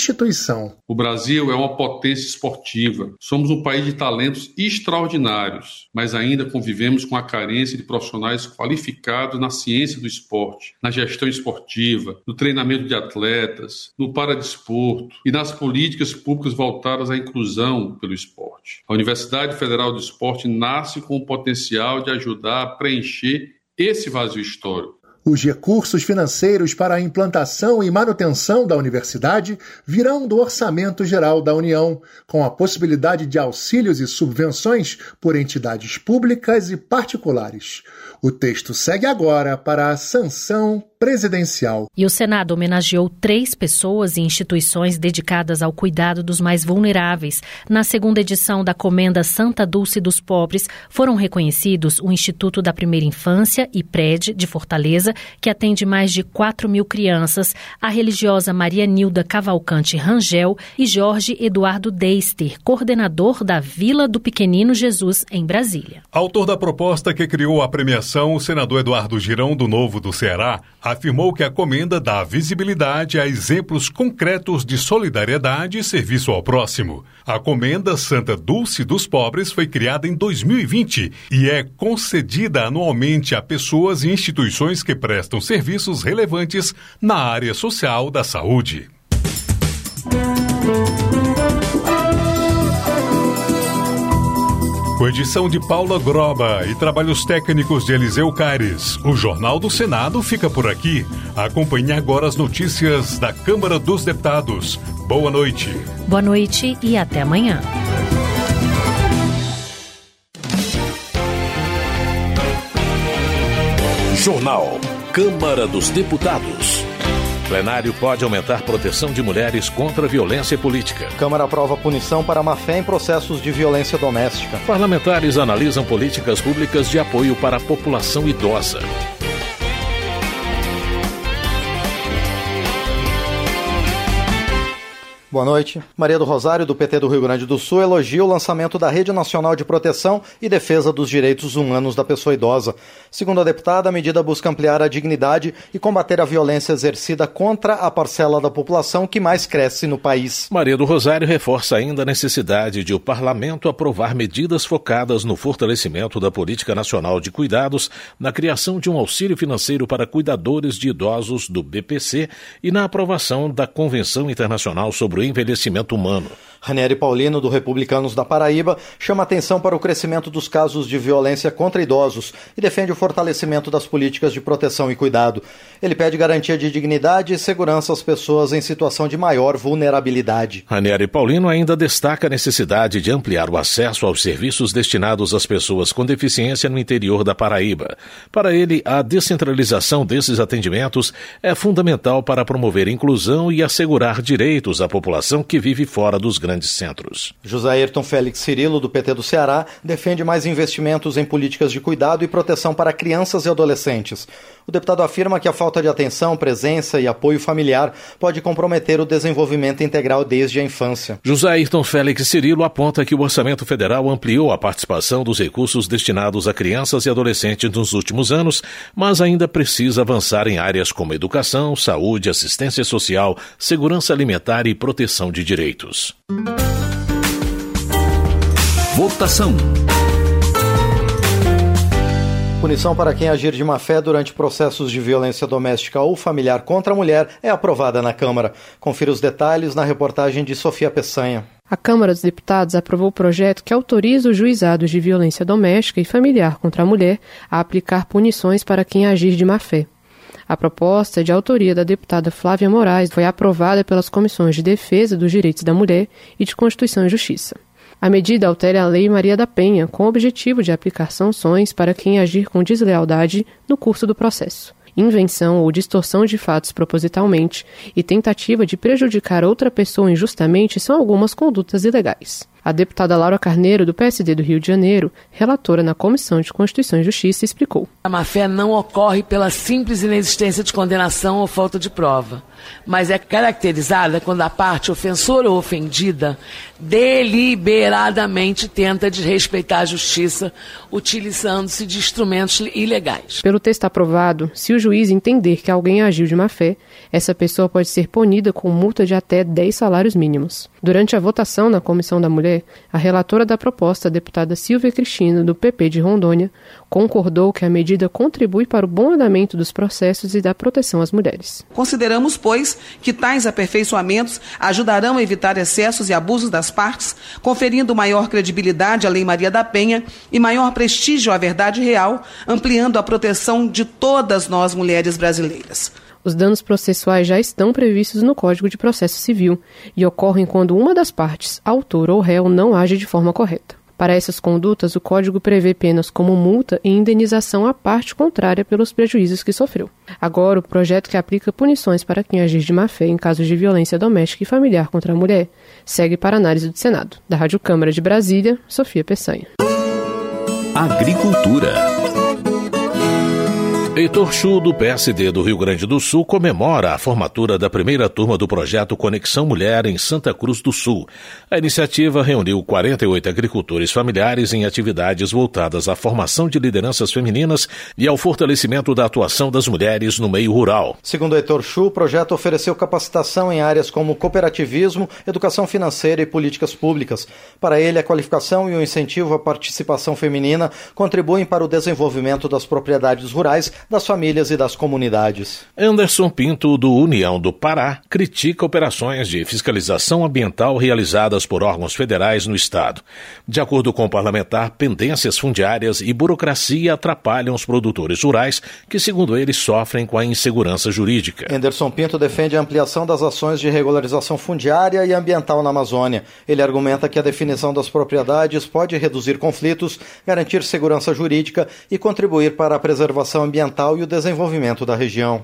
instituição. O Brasil é uma potência esportiva. Somos um país de talentos extraordinários, mas ainda convivemos com a carência de profissionais qualificados na ciência do esporte, na gestão esportiva, no treinamento de atletas, no paradesporto e nas políticas públicas voltadas à inclusão pelo esporte. A Universidade Federal do Esporte nasce com o potencial de ajudar a preencher esse vazio histórico. Os recursos financeiros para a implantação e manutenção da universidade virão do Orçamento Geral da União, com a possibilidade de auxílios e subvenções por entidades públicas e particulares. O texto segue agora para a sanção presidencial. E o Senado homenageou três pessoas e instituições dedicadas ao cuidado dos mais vulneráveis. Na segunda edição da Comenda Santa Dulce dos Pobres, foram reconhecidos o Instituto da Primeira Infância, I P R E D, de Fortaleza, que atende mais de quatro mil crianças, a religiosa Maria Nilda Cavalcante Rangel e Jorge Eduardo Deister, coordenador da Vila do Pequenino Jesus, em Brasília. Autor da proposta que criou a premiação, o senador Eduardo Girão, do Novo do Ceará, afirmou que a comenda dá visibilidade a exemplos concretos de solidariedade e serviço ao próximo. A Comenda Santa Dulce dos Pobres foi criada em dois mil e vinte e é concedida anualmente a pessoas e instituições que prestam serviços relevantes na área social da saúde. Com edição de Paula Groba e trabalhos técnicos de Eliseu Caires, o Jornal do Senado fica por aqui. Acompanhe agora as notícias da Câmara dos Deputados. Boa noite. Boa noite e até amanhã. Jornal Câmara dos Deputados. Plenário pode aumentar proteção de mulheres contra a violência política. Câmara aprova punição para má-fé em processos de violência doméstica. Parlamentares analisam políticas públicas de apoio para a população idosa. Boa noite. Maria do Rosário, do P T do Rio Grande do Sul, elogia o lançamento da Rede Nacional de Proteção e Defesa dos Direitos Humanos da Pessoa Idosa. Segundo a deputada, a medida busca ampliar a dignidade e combater a violência exercida contra a parcela da população que mais cresce no país. Maria do Rosário reforça ainda a necessidade de o Parlamento aprovar medidas focadas no fortalecimento da Política Nacional de Cuidados, na criação de um auxílio financeiro para cuidadores de idosos do B P C e na aprovação da Convenção Internacional sobre o Envelhecimento Humano. Ranieri Paulino, do Republicanos da Paraíba, chama atenção para o crescimento dos casos de violência contra idosos e defende o fortalecimento das políticas de proteção e cuidado. Ele pede garantia de dignidade e segurança às pessoas em situação de maior vulnerabilidade. Ranieri Paulino ainda destaca a necessidade de ampliar o acesso aos serviços destinados às pessoas com deficiência no interior da Paraíba. Para ele, a descentralização desses atendimentos é fundamental para promover inclusão e assegurar direitos à população que vive fora dos grandes centros. José Ayrton Félix Cirilo, do P T do Ceará, defende mais investimentos em políticas de cuidado e proteção para crianças e adolescentes. O deputado afirma que a falta de atenção, presença e apoio familiar pode comprometer o desenvolvimento integral desde a infância. José Ayrton Félix Cirilo aponta que o Orçamento Federal ampliou a participação dos recursos destinados a crianças e adolescentes nos últimos anos, mas ainda precisa avançar em áreas como educação, saúde, assistência social, segurança alimentar e proteção de direitos. Votação. Punição para quem agir de má-fé durante processos de violência doméstica ou familiar contra a mulher é aprovada na Câmara. Confira os detalhes na reportagem de Sofia Peçanha. A Câmara dos Deputados aprovou o projeto que autoriza os juizados de violência doméstica e familiar contra a mulher a aplicar punições para quem agir de má-fé. A proposta, de autoria da deputada Flávia Moraes, foi aprovada pelas comissões de Defesa dos Direitos da Mulher e de Constituição e Justiça. A medida altera a Lei Maria da Penha, com o objetivo de aplicar sanções para quem agir com deslealdade no curso do processo, invenção ou distorção de fatos propositalmente e tentativa de prejudicar outra pessoa injustamente são algumas condutas ilegais. A deputada Laura Carneiro, do P S D do Rio de Janeiro, relatora na Comissão de Constituição e Justiça, explicou. A má-fé não ocorre pela simples inexistência de condenação ou falta de prova, mas é caracterizada quando a parte ofensora ou ofendida deliberadamente tenta desrespeitar a justiça, utilizando-se de instrumentos ilegais. Pelo texto aprovado, se o juiz entender que alguém agiu de má-fé, essa pessoa pode ser punida com multa de até dez salários mínimos. Durante a votação na Comissão da Mulher, a relatora da proposta, a deputada Silvia Cristina, do P P de Rondônia, concordou que a medida contribui para o bom andamento dos processos e da proteção às mulheres. Consideramos, pois, que tais aperfeiçoamentos ajudarão a evitar excessos e abusos das partes, conferindo maior credibilidade à Lei Maria da Penha e maior prestígio à verdade real, ampliando a proteção de todas nós mulheres brasileiras. Os danos processuais já estão previstos no Código de Processo Civil e ocorrem quando uma das partes, autor ou réu, não age de forma correta. Para essas condutas, o Código prevê penas como multa e indenização à parte contrária pelos prejuízos que sofreu. Agora, o projeto que aplica punições para quem agir de má-fé em casos de violência doméstica e familiar contra a mulher segue para análise do Senado. Da Rádio Câmara de Brasília, Sofia Peçanha. Agricultura. Heitor Chu, do P S D do Rio Grande do Sul, comemora a formatura da primeira turma do projeto Conexão Mulher em Santa Cruz do Sul. A iniciativa reuniu quarenta e oito agricultores familiares em atividades voltadas à formação de lideranças femininas e ao fortalecimento da atuação das mulheres no meio rural. Segundo Heitor Chu, o projeto ofereceu capacitação em áreas como cooperativismo, educação financeira e políticas públicas. Para ele, a qualificação e o incentivo à participação feminina contribuem para o desenvolvimento das propriedades rurais, das famílias e das comunidades. Anderson Pinto, do União do Pará, critica operações de fiscalização ambiental realizadas por órgãos federais no estado. De acordo com o parlamentar, pendências fundiárias e burocracia atrapalham os produtores rurais, que, segundo ele, sofrem com a insegurança jurídica. Anderson Pinto defende a ampliação das ações de regularização fundiária e ambiental na Amazônia. Ele argumenta que a definição das propriedades pode reduzir conflitos, garantir segurança jurídica e contribuir para a preservação ambiental e o desenvolvimento da região.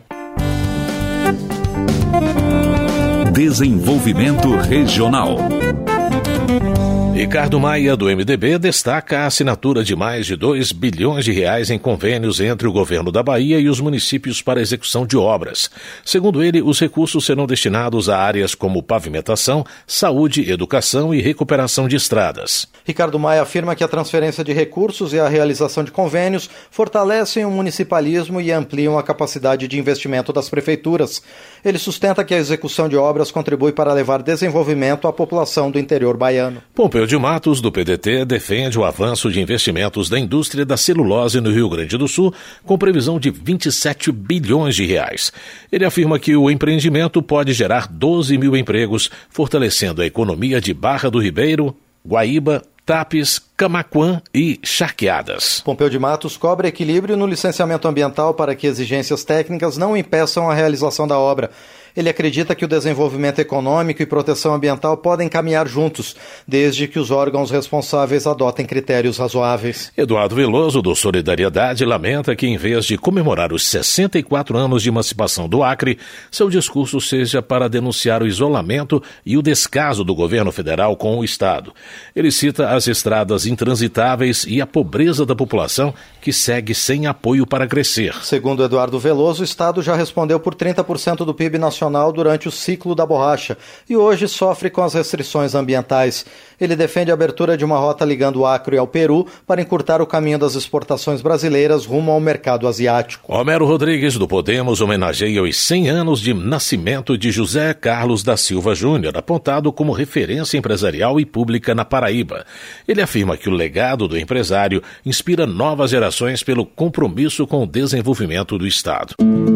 Desenvolvimento regional. Ricardo Maia, do M D B, destaca a assinatura de mais de dois bilhões de reais em convênios entre o governo da Bahia e os municípios para execução de obras. Segundo ele, os recursos serão destinados a áreas como pavimentação, saúde, educação e recuperação de estradas. Ricardo Maia afirma que a transferência de recursos e a realização de convênios fortalecem o municipalismo e ampliam a capacidade de investimento das prefeituras. Ele sustenta que a execução de obras contribui para levar desenvolvimento à população do interior baiano. Pompeu de Matos, do P D T, defende o avanço de investimentos da indústria da celulose no Rio Grande do Sul, com previsão de vinte e sete bilhões de reais. Ele afirma que o empreendimento pode gerar doze mil empregos, fortalecendo a economia de Barra do Ribeiro, Guaíba, Tapes, Camaquã e Charqueadas. Pompeu de Matos cobra equilíbrio no licenciamento ambiental para que exigências técnicas não impeçam a realização da obra. Ele acredita que o desenvolvimento econômico e proteção ambiental podem caminhar juntos, desde que os órgãos responsáveis adotem critérios razoáveis. Eduardo Veloso, do Solidariedade, lamenta que, em vez de comemorar os sessenta e quatro anos de emancipação do Acre, seu discurso seja para denunciar o isolamento e o descaso do governo federal com o Estado. Ele cita as estradas intransitáveis e a pobreza da população, que segue sem apoio para crescer. Segundo Eduardo Veloso, o Estado já respondeu por trinta por cento do P I B nacional durante o ciclo da borracha e hoje sofre com as restrições ambientais. Ele defende a abertura de uma rota ligando o Acre ao Peru para encurtar o caminho das exportações brasileiras rumo ao mercado asiático. Homero Rodrigues, do Podemos, homenageia os cem anos de nascimento de José Carlos da Silva Júnior, apontado como referência empresarial e pública na Paraíba. Ele afirma que o legado do empresário inspira novas gerações pelo compromisso com o desenvolvimento do Estado.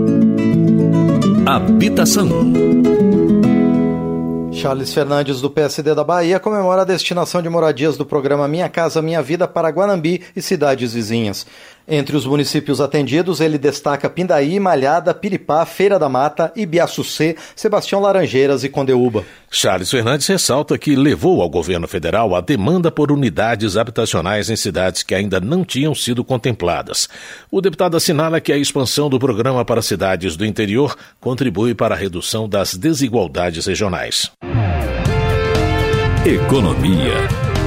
Habitação. Charles Fernandes, do P S D da Bahia, comemora a destinação de moradias do programa Minha Casa Minha Vida para Guanambi e cidades vizinhas. Entre os municípios atendidos, ele destaca Pindaí, Malhada, Piripá, Feira da Mata, Ibiaçucê, Sebastião Laranjeiras e Condeúba. Charles Fernandes ressalta que levou ao governo federal a demanda por unidades habitacionais em cidades que ainda não tinham sido contempladas. O deputado assinala que a expansão do programa para cidades do interior contribui para a redução das desigualdades regionais. Economia.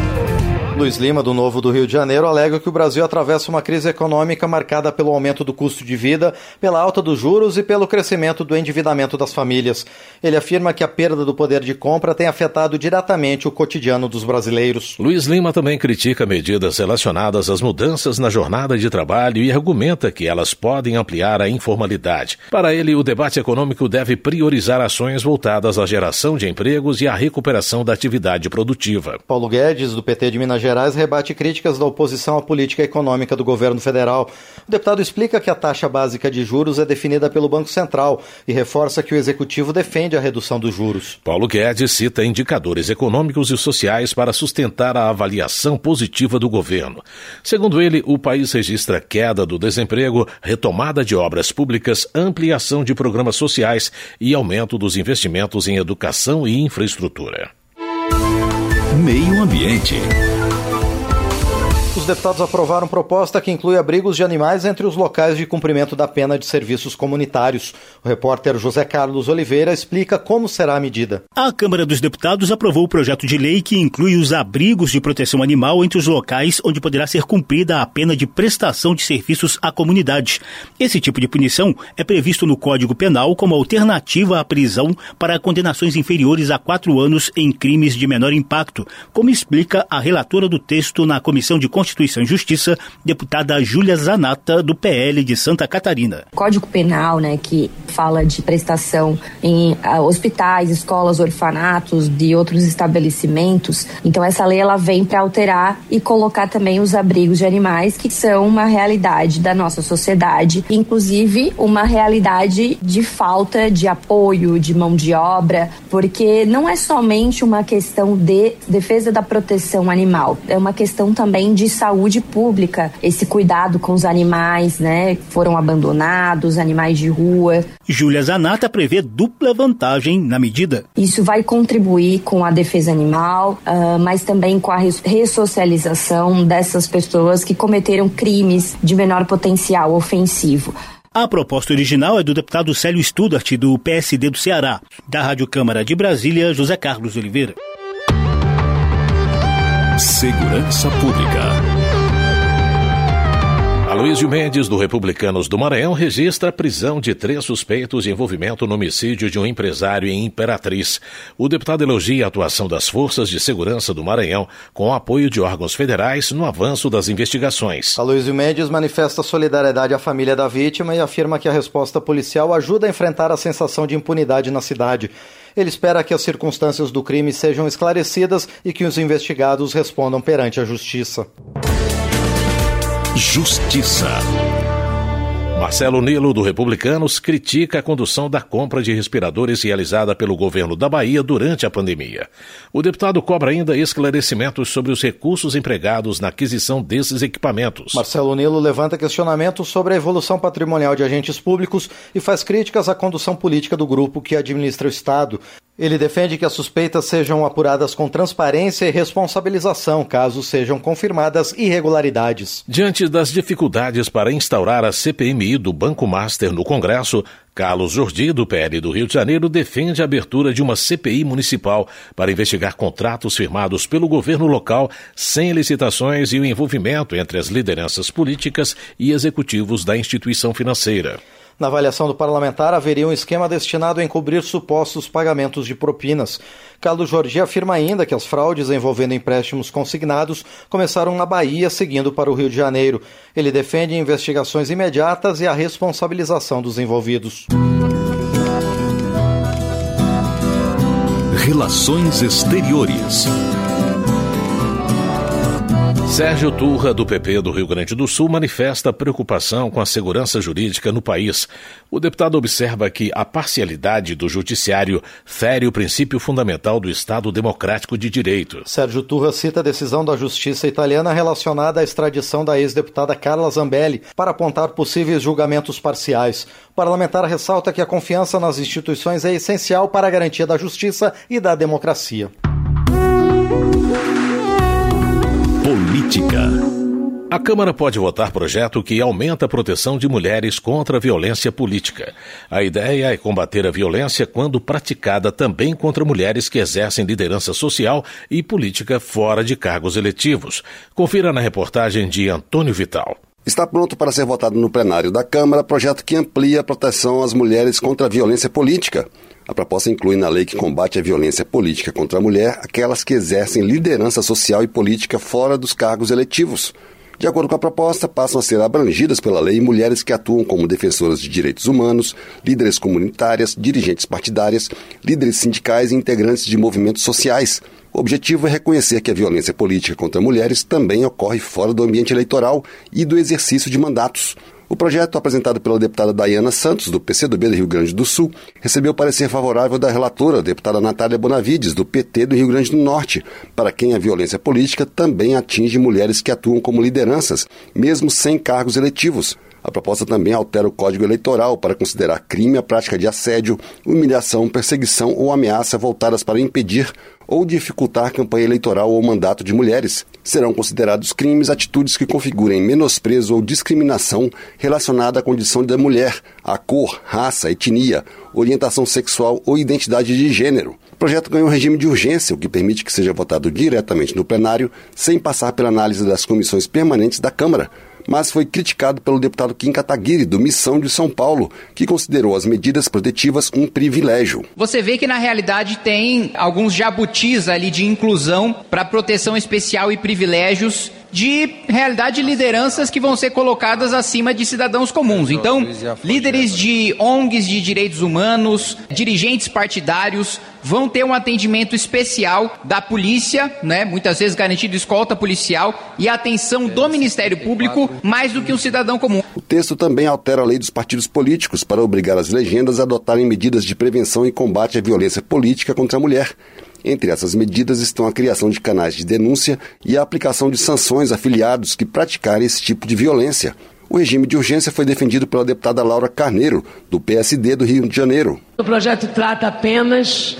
Luiz Lima, do Novo do Rio de Janeiro, alega que o Brasil atravessa uma crise econômica marcada pelo aumento do custo de vida, pela alta dos juros e pelo crescimento do endividamento das famílias. Ele afirma que a perda do poder de compra tem afetado diretamente o cotidiano dos brasileiros. Luiz Lima também critica medidas relacionadas às mudanças na jornada de trabalho e argumenta que elas podem ampliar a informalidade. Para ele, o debate econômico deve priorizar ações voltadas à geração de empregos e à recuperação da atividade produtiva. Paulo Guedes, do P T de Minas Gerais, rebate críticas da oposição à política econômica do governo federal. O deputado explica que a taxa básica de juros é definida pelo Banco Central e reforça que o executivo defende a redução dos juros. Paulo Guedes cita indicadores econômicos e sociais para sustentar a avaliação positiva do governo. Segundo ele, o país registra queda do desemprego, retomada de obras públicas, ampliação de programas sociais e aumento dos investimentos em educação e infraestrutura. Meio Ambiente. Os deputados aprovaram proposta que inclui abrigos de animais entre os locais de cumprimento da pena de serviços comunitários. O repórter José Carlos Oliveira explica como será a medida. A Câmara dos Deputados aprovou o projeto de lei que inclui os abrigos de proteção animal entre os locais onde poderá ser cumprida a pena de prestação de serviços à comunidade. Esse tipo de punição é previsto no Código Penal como alternativa à prisão para condenações inferiores a quatro anos em crimes de menor impacto, como explica a relatora do texto na Comissão de Constituição e Justiça, deputada Júlia Zanata, do P L de Santa Catarina. Código Penal, né, que fala de prestação em uh, hospitais, escolas, orfanatos e outros estabelecimentos. Então essa lei ela vem para alterar e colocar também os abrigos de animais, que são uma realidade da nossa sociedade, inclusive uma realidade de falta de apoio, de mão de obra, porque não é somente uma questão de defesa da proteção animal, é uma questão também de saúde pública, esse cuidado com os animais, né, que foram abandonados, animais de rua. Júlia Zanata prevê dupla vantagem na medida. Isso vai contribuir com a defesa animal, uh, mas também com a ressocialização dessas pessoas que cometeram crimes de menor potencial ofensivo. A proposta original é do deputado Célio Studart, do P S D do Ceará. Da Rádio Câmara de Brasília, José Carlos Oliveira. Segurança Pública. Aloysio Mendes, do Republicanos do Maranhão, registra a prisão de três suspeitos de envolvimento no homicídio de um empresário em Imperatriz. O deputado elogia a atuação das forças de segurança do Maranhão com o apoio de órgãos federais no avanço das investigações. Aloysio Mendes manifesta solidariedade à família da vítima e afirma que a resposta policial ajuda a enfrentar a sensação de impunidade na cidade. Ele espera que as circunstâncias do crime sejam esclarecidas e que os investigados respondam perante a justiça. Justiça. Marcelo Nilo, do Republicanos, critica a condução da compra de respiradores realizada pelo governo da Bahia durante a pandemia. O deputado cobra ainda esclarecimentos sobre os recursos empregados na aquisição desses equipamentos. Marcelo Nilo levanta questionamentos sobre a evolução patrimonial de agentes públicos e faz críticas à condução política do grupo que administra o Estado. Ele defende que as suspeitas sejam apuradas com transparência e responsabilização, caso sejam confirmadas irregularidades. Diante das dificuldades para instaurar a C P M I do Banco Master no Congresso, Carlos Jordi, do P L do Rio de Janeiro, defende a abertura de uma C P I municipal para investigar contratos firmados pelo governo local sem licitações e o envolvimento entre as lideranças políticas e executivos da instituição financeira. Na avaliação do parlamentar, haveria um esquema destinado a encobrir supostos pagamentos de propinas. Carlos Jordi afirma ainda que as fraudes envolvendo empréstimos consignados começaram na Bahia, seguindo para o Rio de Janeiro. Ele defende investigações imediatas e a responsabilização dos envolvidos. Relações Exteriores. Sérgio Turra, do P P do Rio Grande do Sul, manifesta preocupação com a segurança jurídica no país. O deputado observa que a parcialidade do judiciário fere o princípio fundamental do Estado democrático de direito. Sérgio Turra cita a decisão da justiça italiana relacionada à extradição da ex-deputada Carla Zambelli para apontar possíveis julgamentos parciais. O parlamentar ressalta que a confiança nas instituições é essencial para a garantia da justiça e da democracia. Política. A Câmara pode votar projeto que aumenta a proteção de mulheres contra a violência política. A ideia é combater a violência quando praticada também contra mulheres que exercem liderança social e política fora de cargos eletivos. Confira na reportagem de Antônio Vital. Está pronto para ser votado no plenário da Câmara projeto que amplia a proteção às mulheres contra a violência política. A proposta inclui na lei que combate a violência política contra a mulher aquelas que exercem liderança social e política fora dos cargos eletivos. De acordo com a proposta, passam a ser abrangidas pela lei mulheres que atuam como defensoras de direitos humanos, líderes comunitárias, dirigentes partidárias, líderes sindicais e integrantes de movimentos sociais. O objetivo é reconhecer que a violência política contra mulheres também ocorre fora do ambiente eleitoral e do exercício de mandatos. O projeto, apresentado pela deputada Dayana Santos, do P C do B do Rio Grande do Sul, recebeu parecer favorável da relatora, a deputada Natália Bonavides, do P T do Rio Grande do Norte, para quem a violência política também atinge mulheres que atuam como lideranças, mesmo sem cargos eletivos. A proposta também altera o Código Eleitoral para considerar crime a prática de assédio, humilhação, perseguição ou ameaça voltadas para impedir ou dificultar a campanha eleitoral ou mandato de mulheres. Serão considerados crimes atitudes que configurem menosprezo ou discriminação relacionada à condição da mulher, à cor, raça, etnia, orientação sexual ou identidade de gênero. O projeto ganhou regime de urgência, o que permite que seja votado diretamente no plenário, sem passar pela análise das comissões permanentes da Câmara, mas foi criticado pelo deputado Kim Kataguiri, do Missão de São Paulo, que considerou as medidas protetivas um privilégio. Você vê que, na realidade, tem alguns jabutis ali de inclusão para proteção especial e privilégios de, realidade, lideranças que vão ser colocadas acima de cidadãos comuns. Então, líderes de O N Gs de direitos humanos, dirigentes partidários, vão ter um atendimento especial da polícia, né, muitas vezes garantido escolta policial e atenção do Ministério Público, mais do que um cidadão comum. O texto também altera a lei dos partidos políticos para obrigar as legendas a adotarem medidas de prevenção e combate à violência política contra a mulher. Entre essas medidas estão a criação de canais de denúncia e a aplicação de sanções a afiliados que praticarem esse tipo de violência. O regime de urgência foi defendido pela deputada Laura Carneiro, do P S D do Rio de Janeiro. O projeto trata apenas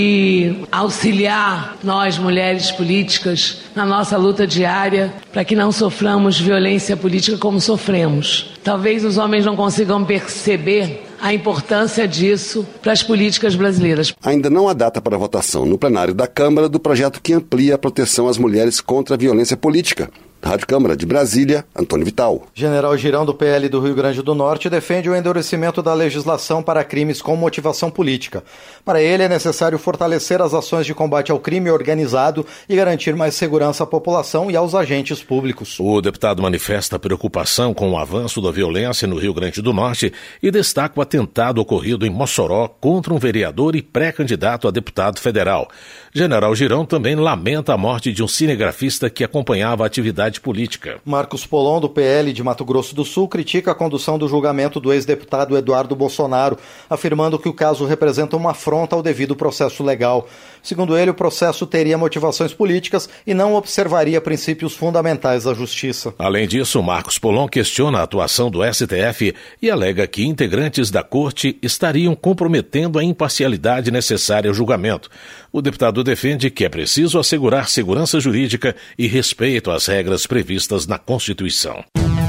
de auxiliar nós, mulheres políticas, na nossa luta diária para que não soframos violência política como sofremos. Talvez os homens não consigam perceber a importância disso para as políticas brasileiras. Ainda não há data para votação no plenário da Câmara do projeto que amplia a proteção às mulheres contra a violência política. Rádio Câmara de Brasília, Antônio Vital. General Girão, do P L do Rio Grande do Norte, defende o endurecimento da legislação para crimes com motivação política. Para ele, é necessário fortalecer as ações de combate ao crime organizado e garantir mais segurança à população e aos agentes públicos. O deputado manifesta preocupação com o avanço da violência no Rio Grande do Norte e destaca o atentado ocorrido em Mossoró contra um vereador e pré-candidato a deputado federal. General Girão também lamenta a morte de um cinegrafista que acompanhava a atividade política. Marcos Polon, do P L de Mato Grosso do Sul, critica a condução do julgamento do ex-deputado Eduardo Bolsonaro, afirmando que o caso representa uma afronta ao devido processo legal. Segundo ele, o processo teria motivações políticas e não observaria princípios fundamentais da justiça. Além disso, Marcos Polon questiona a atuação do S T F e alega que integrantes da corte estariam comprometendo a imparcialidade necessária ao julgamento. O deputado defende que é preciso assegurar segurança jurídica e respeito às regras previstas na Constituição.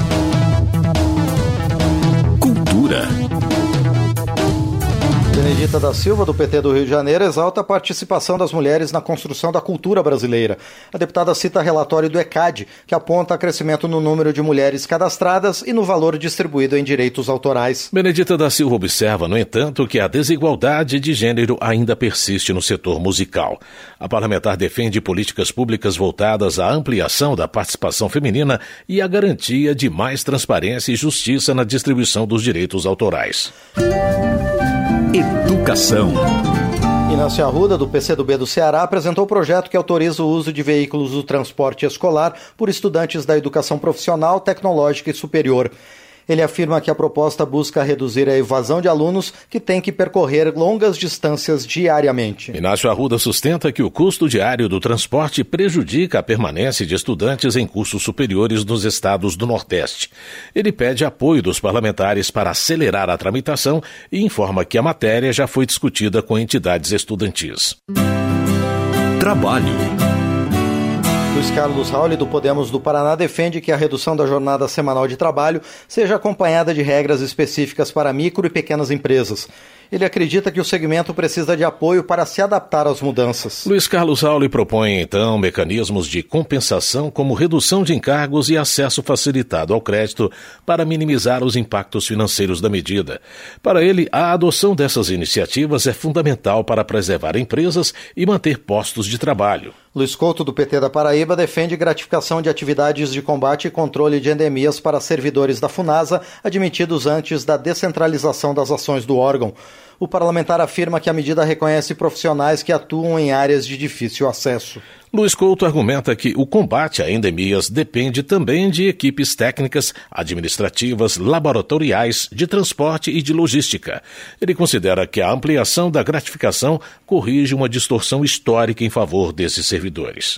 Cultura. Benedita da Silva, do P T do Rio de Janeiro, exalta a participação das mulheres na construção da cultura brasileira. A deputada cita relatório do ECAD, que aponta crescimento no número de mulheres cadastradas e no valor distribuído em direitos autorais. Benedita da Silva observa, no entanto, que a desigualdade de gênero ainda persiste no setor musical. A parlamentar defende políticas públicas voltadas à ampliação da participação feminina e à garantia de mais transparência e justiça na distribuição dos direitos autorais. Educação. Inácio Arruda, do P C do B do Ceará, apresentou o projeto que autoriza o uso de veículos do transporte escolar por estudantes da educação profissional, tecnológica e superior. Ele afirma que a proposta busca reduzir a evasão de alunos que têm que percorrer longas distâncias diariamente. Inácio Arruda sustenta que o custo diário do transporte prejudica a permanência de estudantes em cursos superiores nos estados do Nordeste. Ele pede apoio dos parlamentares para acelerar a tramitação e informa que a matéria já foi discutida com entidades estudantis. Trabalho. Luiz Carlos Rauli, do Podemos do Paraná, defende que a redução da jornada semanal de trabalho seja acompanhada de regras específicas para micro e pequenas empresas. Ele acredita que o segmento precisa de apoio para se adaptar às mudanças. Luiz Carlos Rauli propõe, então, mecanismos de compensação como redução de encargos e acesso facilitado ao crédito para minimizar os impactos financeiros da medida. Para ele, a adoção dessas iniciativas é fundamental para preservar empresas e manter postos de trabalho. Luiz Couto, do P T da Paraíba, defende gratificação de atividades de combate e controle de endemias para servidores da FUNASA, admitidos antes da descentralização das ações do órgão. O parlamentar afirma que a medida reconhece profissionais que atuam em áreas de difícil acesso. Luiz Couto argumenta que o combate a endemias depende também de equipes técnicas, administrativas, laboratoriais, de transporte e de logística. Ele considera que a ampliação da gratificação corrige uma distorção histórica em favor desses servidores.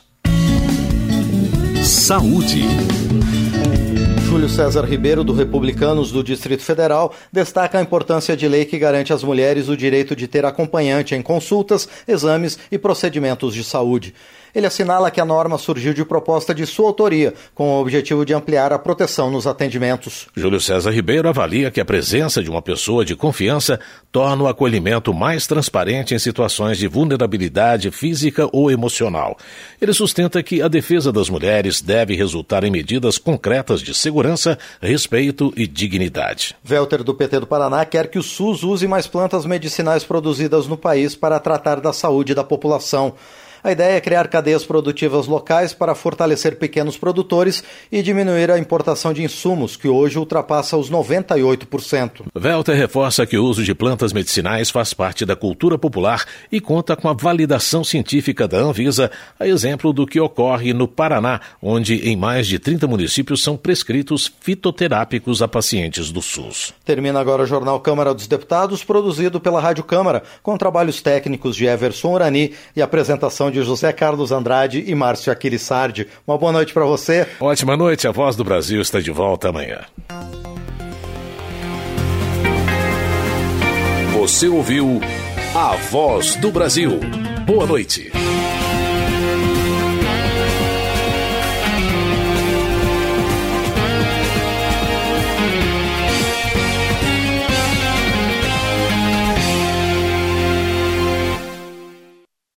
Saúde. Júlio César Ribeiro, do Republicanos do Distrito Federal, destaca a importância de lei que garante às mulheres o direito de ter acompanhante em consultas, exames e procedimentos de saúde. Ele assinala que a norma surgiu de proposta de sua autoria, com o objetivo de ampliar a proteção nos atendimentos. Júlio César Ribeiro avalia que a presença de uma pessoa de confiança torna o acolhimento mais transparente em situações de vulnerabilidade física ou emocional. Ele sustenta que a defesa das mulheres deve resultar em medidas concretas de segurança, respeito e dignidade. Welter, do P T do Paraná, quer que o SUS use mais plantas medicinais produzidas no país para tratar da saúde da população. A ideia é criar cadeias produtivas locais para fortalecer pequenos produtores e diminuir a importação de insumos, que hoje ultrapassa os noventa e oito por cento. Welter reforça que o uso de plantas medicinais faz parte da cultura popular e conta com a validação científica da Anvisa, a exemplo do que ocorre no Paraná, onde em mais de trinta municípios são prescritos fitoterápicos a pacientes do SUS. Termina agora o Jornal Câmara dos Deputados, produzido pela Rádio Câmara, com trabalhos técnicos de Everson Urani e apresentação de José Carlos Andrade e Márcio Aquilissardi. Uma boa noite para você. Ótima noite, a Voz do Brasil está de volta amanhã. Você ouviu A Voz do Brasil. Boa noite.